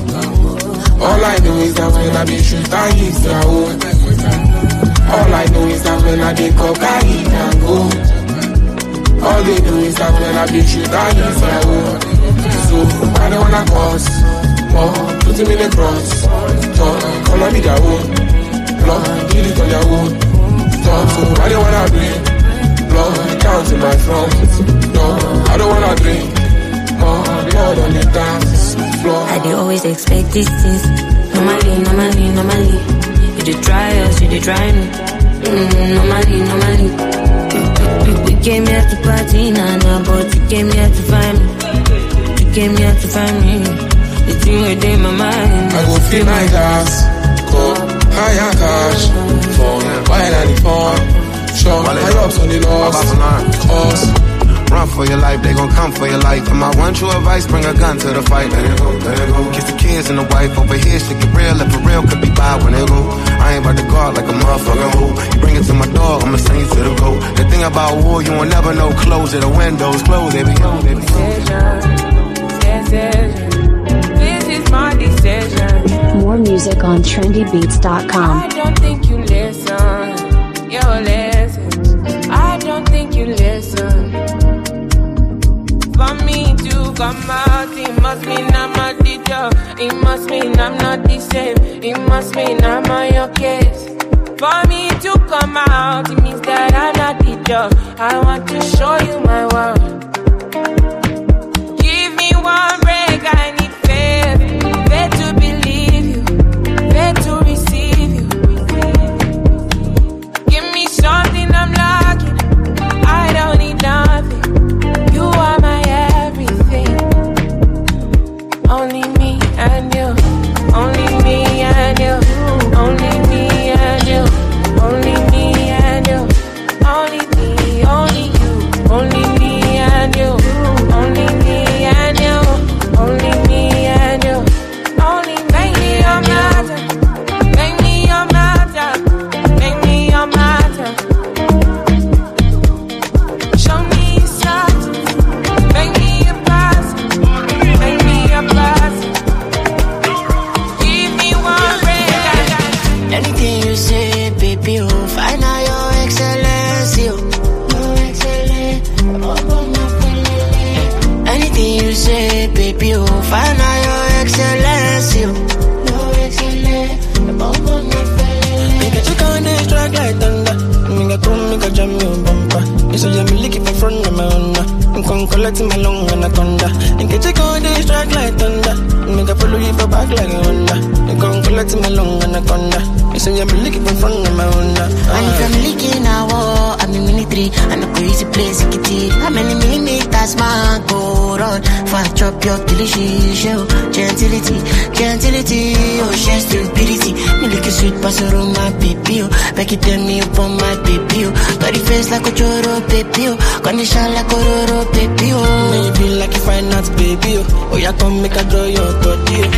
All I know is that when I be shoot, I hit and go. All I know is that when I be cock, I hit and go. All they know is that when I be shoot, I hit and go. So I don't wanna cross, more put him in the cross. Talk, color me their own. Blood, did it on their own. Talk, so I don't wanna bring blood down to my front. No, I don't wanna drink more blood on the dance floor. I dey always expect these things. Normally. You dey try us, you dey try me. Normally. We came here to party, nah, but you came here to find me. You came here to find me. The thing within my mind. I go fill my glass, go higher cash, phone, while I the phone. Show my ups on the lost, cause run for your life, they gon' come for your life. And my one true advice, bring a gun to the fight. Let it go. Kiss the kids and the wife over here, shit get real. If for real, could be bad when they go. I ain't about to guard like a motherfucking hoe. You bring it to my door, I'ma send you to the goat. The thing about war, you won't never know. Close it, the windows close, they be on, they be This is my decision. More music on trendybeats.com. I don't think you listen. Yo, listen. I don't think you listen. For me to come out, it must mean I'm a teacher. It must mean I'm not the same. It must mean I'm on your case. For me to come out, it means that I'm not the job. I want to show you my world. Give me one break, I need faith. Faith to believe you, faith to receive you. Give me something I'm lacking. I don't need nothing. You are my everything. Only me and you. Only me and you. Only me and you. Only me and you. Only me, only you. Only me and you. Only me and you. Only me collecting my long anaconda. In case you go, they strike like thunder. Nigga follow you for back like a Honda. You gon' collect my long anaconda. You say I'm licking in front of my Honda. And if I'm licking now, I'm in military. And I'm crazy place, kitty. How many millimeters, man, go run? Fast chop your delicious show. Gentility, oh, she's stupidity. Me lick a sweet passer on my baby, oh. Back it tell me up on my baby, oh. Got the face like a choro, baby, oh. Condition like a roro, baby, oh. Maybe like if I not baby, oh. Oh, yeah, come make a draw your body, oh.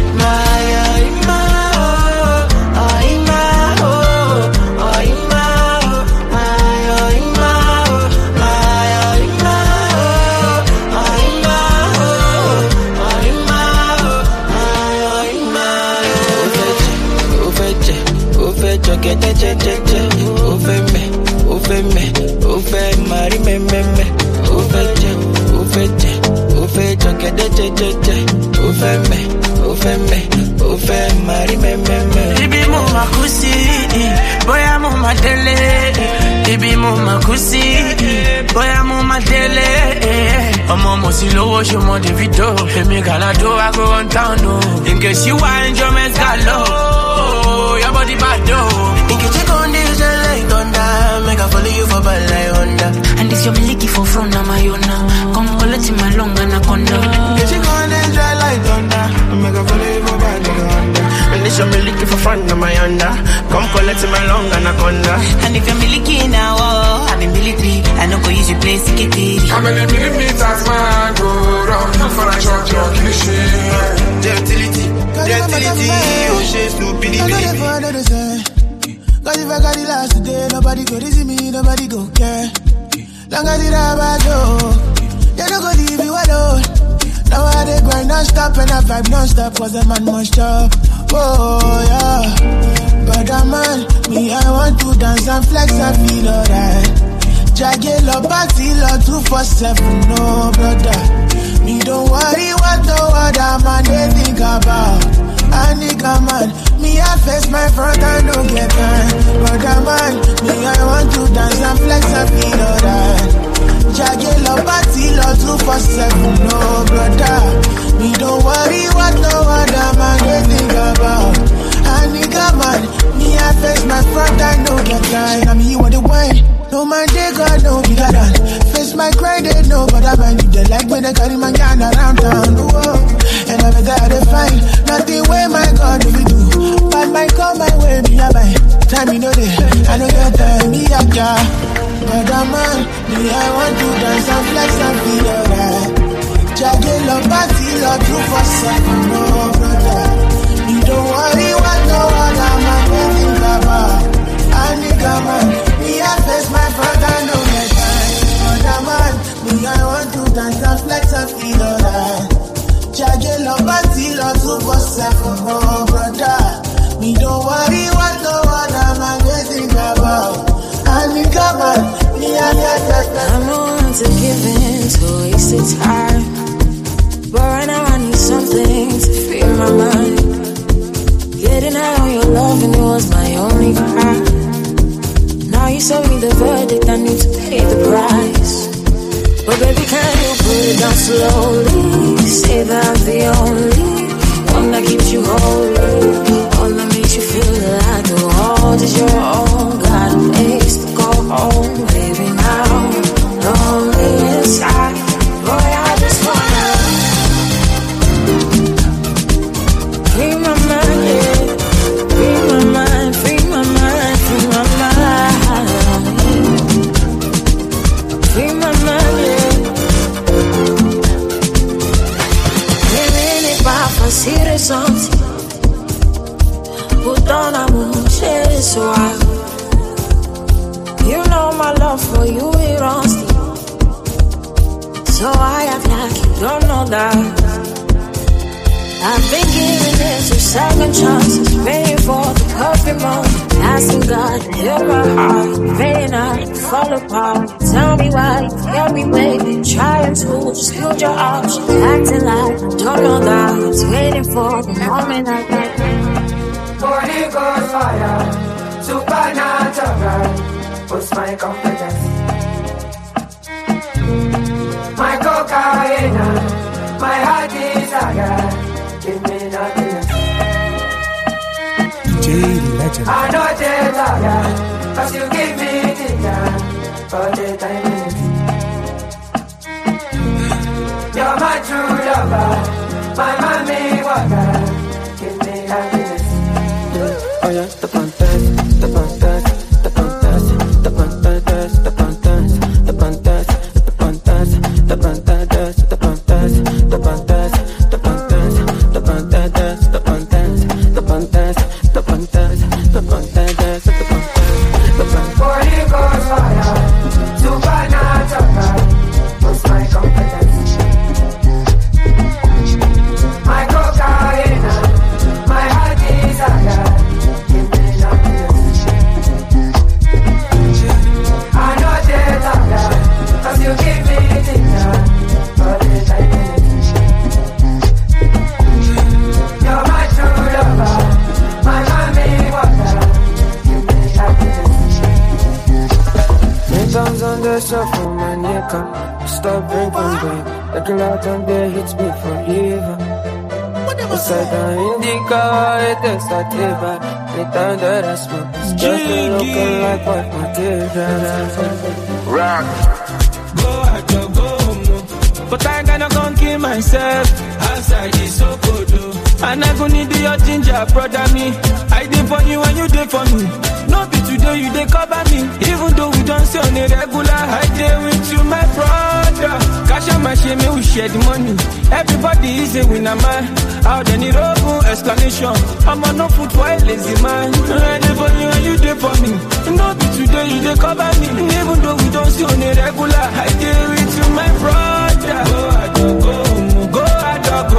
Ibi mo makusi, boya mo madele. Ibi mo makusi, boya mo madele. Omo mo si lowo show mo Davido. Emi galado I go on town no. In case you want enjoyment gallo, your body bad though. In case you gon' use it like thunder, make I follow you for bad like Honda. And this your milky for front of my own now. Come collect my long anaconda. In case you gon' use it like thunder, make I follow you for bad like Honda. And this your milky for front of my Honda. Come collect my long anaconda. And if you're milky now, I'm in military. I know go use your place to get it. How many millimeters, man, go round for a shot your cliche? Gentility, oh, she's stupidity. Cause if I got it last today, nobody go see me, nobody go care. Long as it about you, they don't go leave you alone. Now I dey grind non-stop and I vibe non-stop, cause the man must stop. Oh yeah, but man, me I want to dance and flex and feel alright. Jagelo, Batilo, 247, no brother. Me don't worry what the other man they think about. A nigga man, me I face my front and don't get time. Brother man, me I want to dance and flex and feel alright. Jagelo, Batilo, 247, no brother. Me don't worry what the other man they think about. A nigga man, me I face my front and don't get time. I mean you want the wine. No man, they got no bigger than. Face my grind, they know, but I mind you, they like when they carry my gun around town. Whoa. And every day they find nothing way my God if you do. But my come my way, me a buy. Time you know they, I know your time, me a car. But man, me I want to dance and flex and feel alright. Jagelo, Batilo, 247, no brother. You don't worry what no other man can think about. A nigga man, me I face my front and don't get time. Other man, me I want to dance and flex and feel alright. Jagelo, Batilo, 247, no brother. Me don't worry what no other man can think about. A nigga man, me I get that. I'm the one to give in to wasted time, but right now I need something to free my mind. Getting out on your love and it was my only crime. Now you serve me the verdict, I need to pay the price. But baby, can you put it down slowly? Say that I'm the only one that keeps you holy, one that makes you feel like the world is your own. Got a place to go home, baby, now lonely inside. Boy, I just wanna free my mind, yeah. Free my mind, free my mind, free my mind. Free my mind, yeah. Even if I fancy the songs, put on a moon, share this while. You know my love for you, it runs deep. So I act like you don't know that. I've been giving this a second chances, waiting for the perfect moment, asking God to heal my heart, praying I fall apart. Tell me why you kept me waiting, trying to just build your options, acting like I don't know that. I was waiting for the moment I got. Holy Ghost fire, supernatural, push my confidence. My coca My heart desire, give me nothing. DJ Legend. I know you're tired, 'cause you give me ginger for the time. You're my true lover, my mommy water, give me happiness. Oh yeah, the pantas, the pantas, the pantas, the pantas, the pantas, the pantas, the pantas, the pantas, the pantas, the pantas, the pantas, the pantas, the pantas, the pantas, the pantas, the pantas, the pantas. Holy Ghost fire, supernatural, was my confidence. My cocaine, my heart desire. You give me the ginger for the time. You're my true lover, my mommy water, give me happiness. Many times on the sofa, my neck up, stop drinking, babe. Looking out and there hits me for leaving. Inside the indica, it is that river. Anytime that I smoke, it's just looking like what my tears. Rock. But I gonna gon' kill myself. Outside is so cold, and I gon' need your ginger, brother me. I did for you and you did for me. No be today you dey cover me. Even though we don't see on a regular, I dey with you, my brother. Cash out my shame, we share the money. Everybody is a winner, man. Out there need open explanation. I'm on no foot for a lazy man. I dey for you and you dey for me. No be today you dey cover me. Even though we don't see on a regular, I dey with you, my brother. Go Adogo, go Adogo.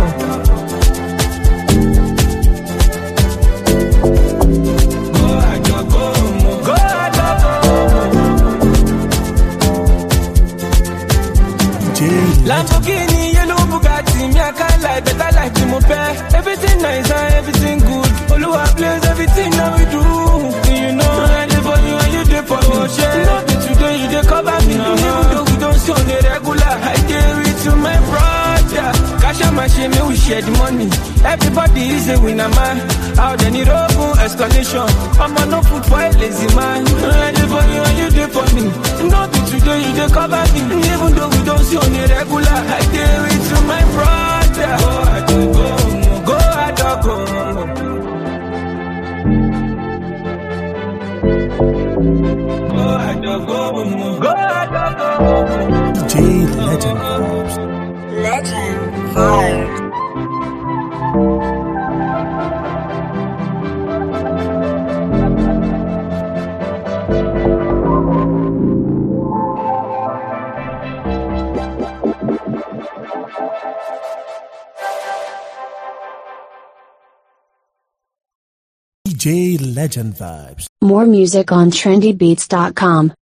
Lamborghini, yellow Bugatti, me I can't lie, better like you pay. Everything nice and everything good. Oluwa bless everything that we do. You know I live for you and you live for me. Not be today you dey cover me. Even though we don't see on the regular, I dey with you, my brother. Cash out my shame, we share the money. Everybody is a winner, man. Out there need open explanation. I'm on no foot for a lazy man. I live for you and you live for me. Not be today you dey cover me. Even though we don't see on the regular, I dey with you, my brother. Go Adogo. Go Adogo. Go Adogo. DJ Legend Vibes. Legend Vibes. DJ Legend Vibes. More music on trendybeats.com.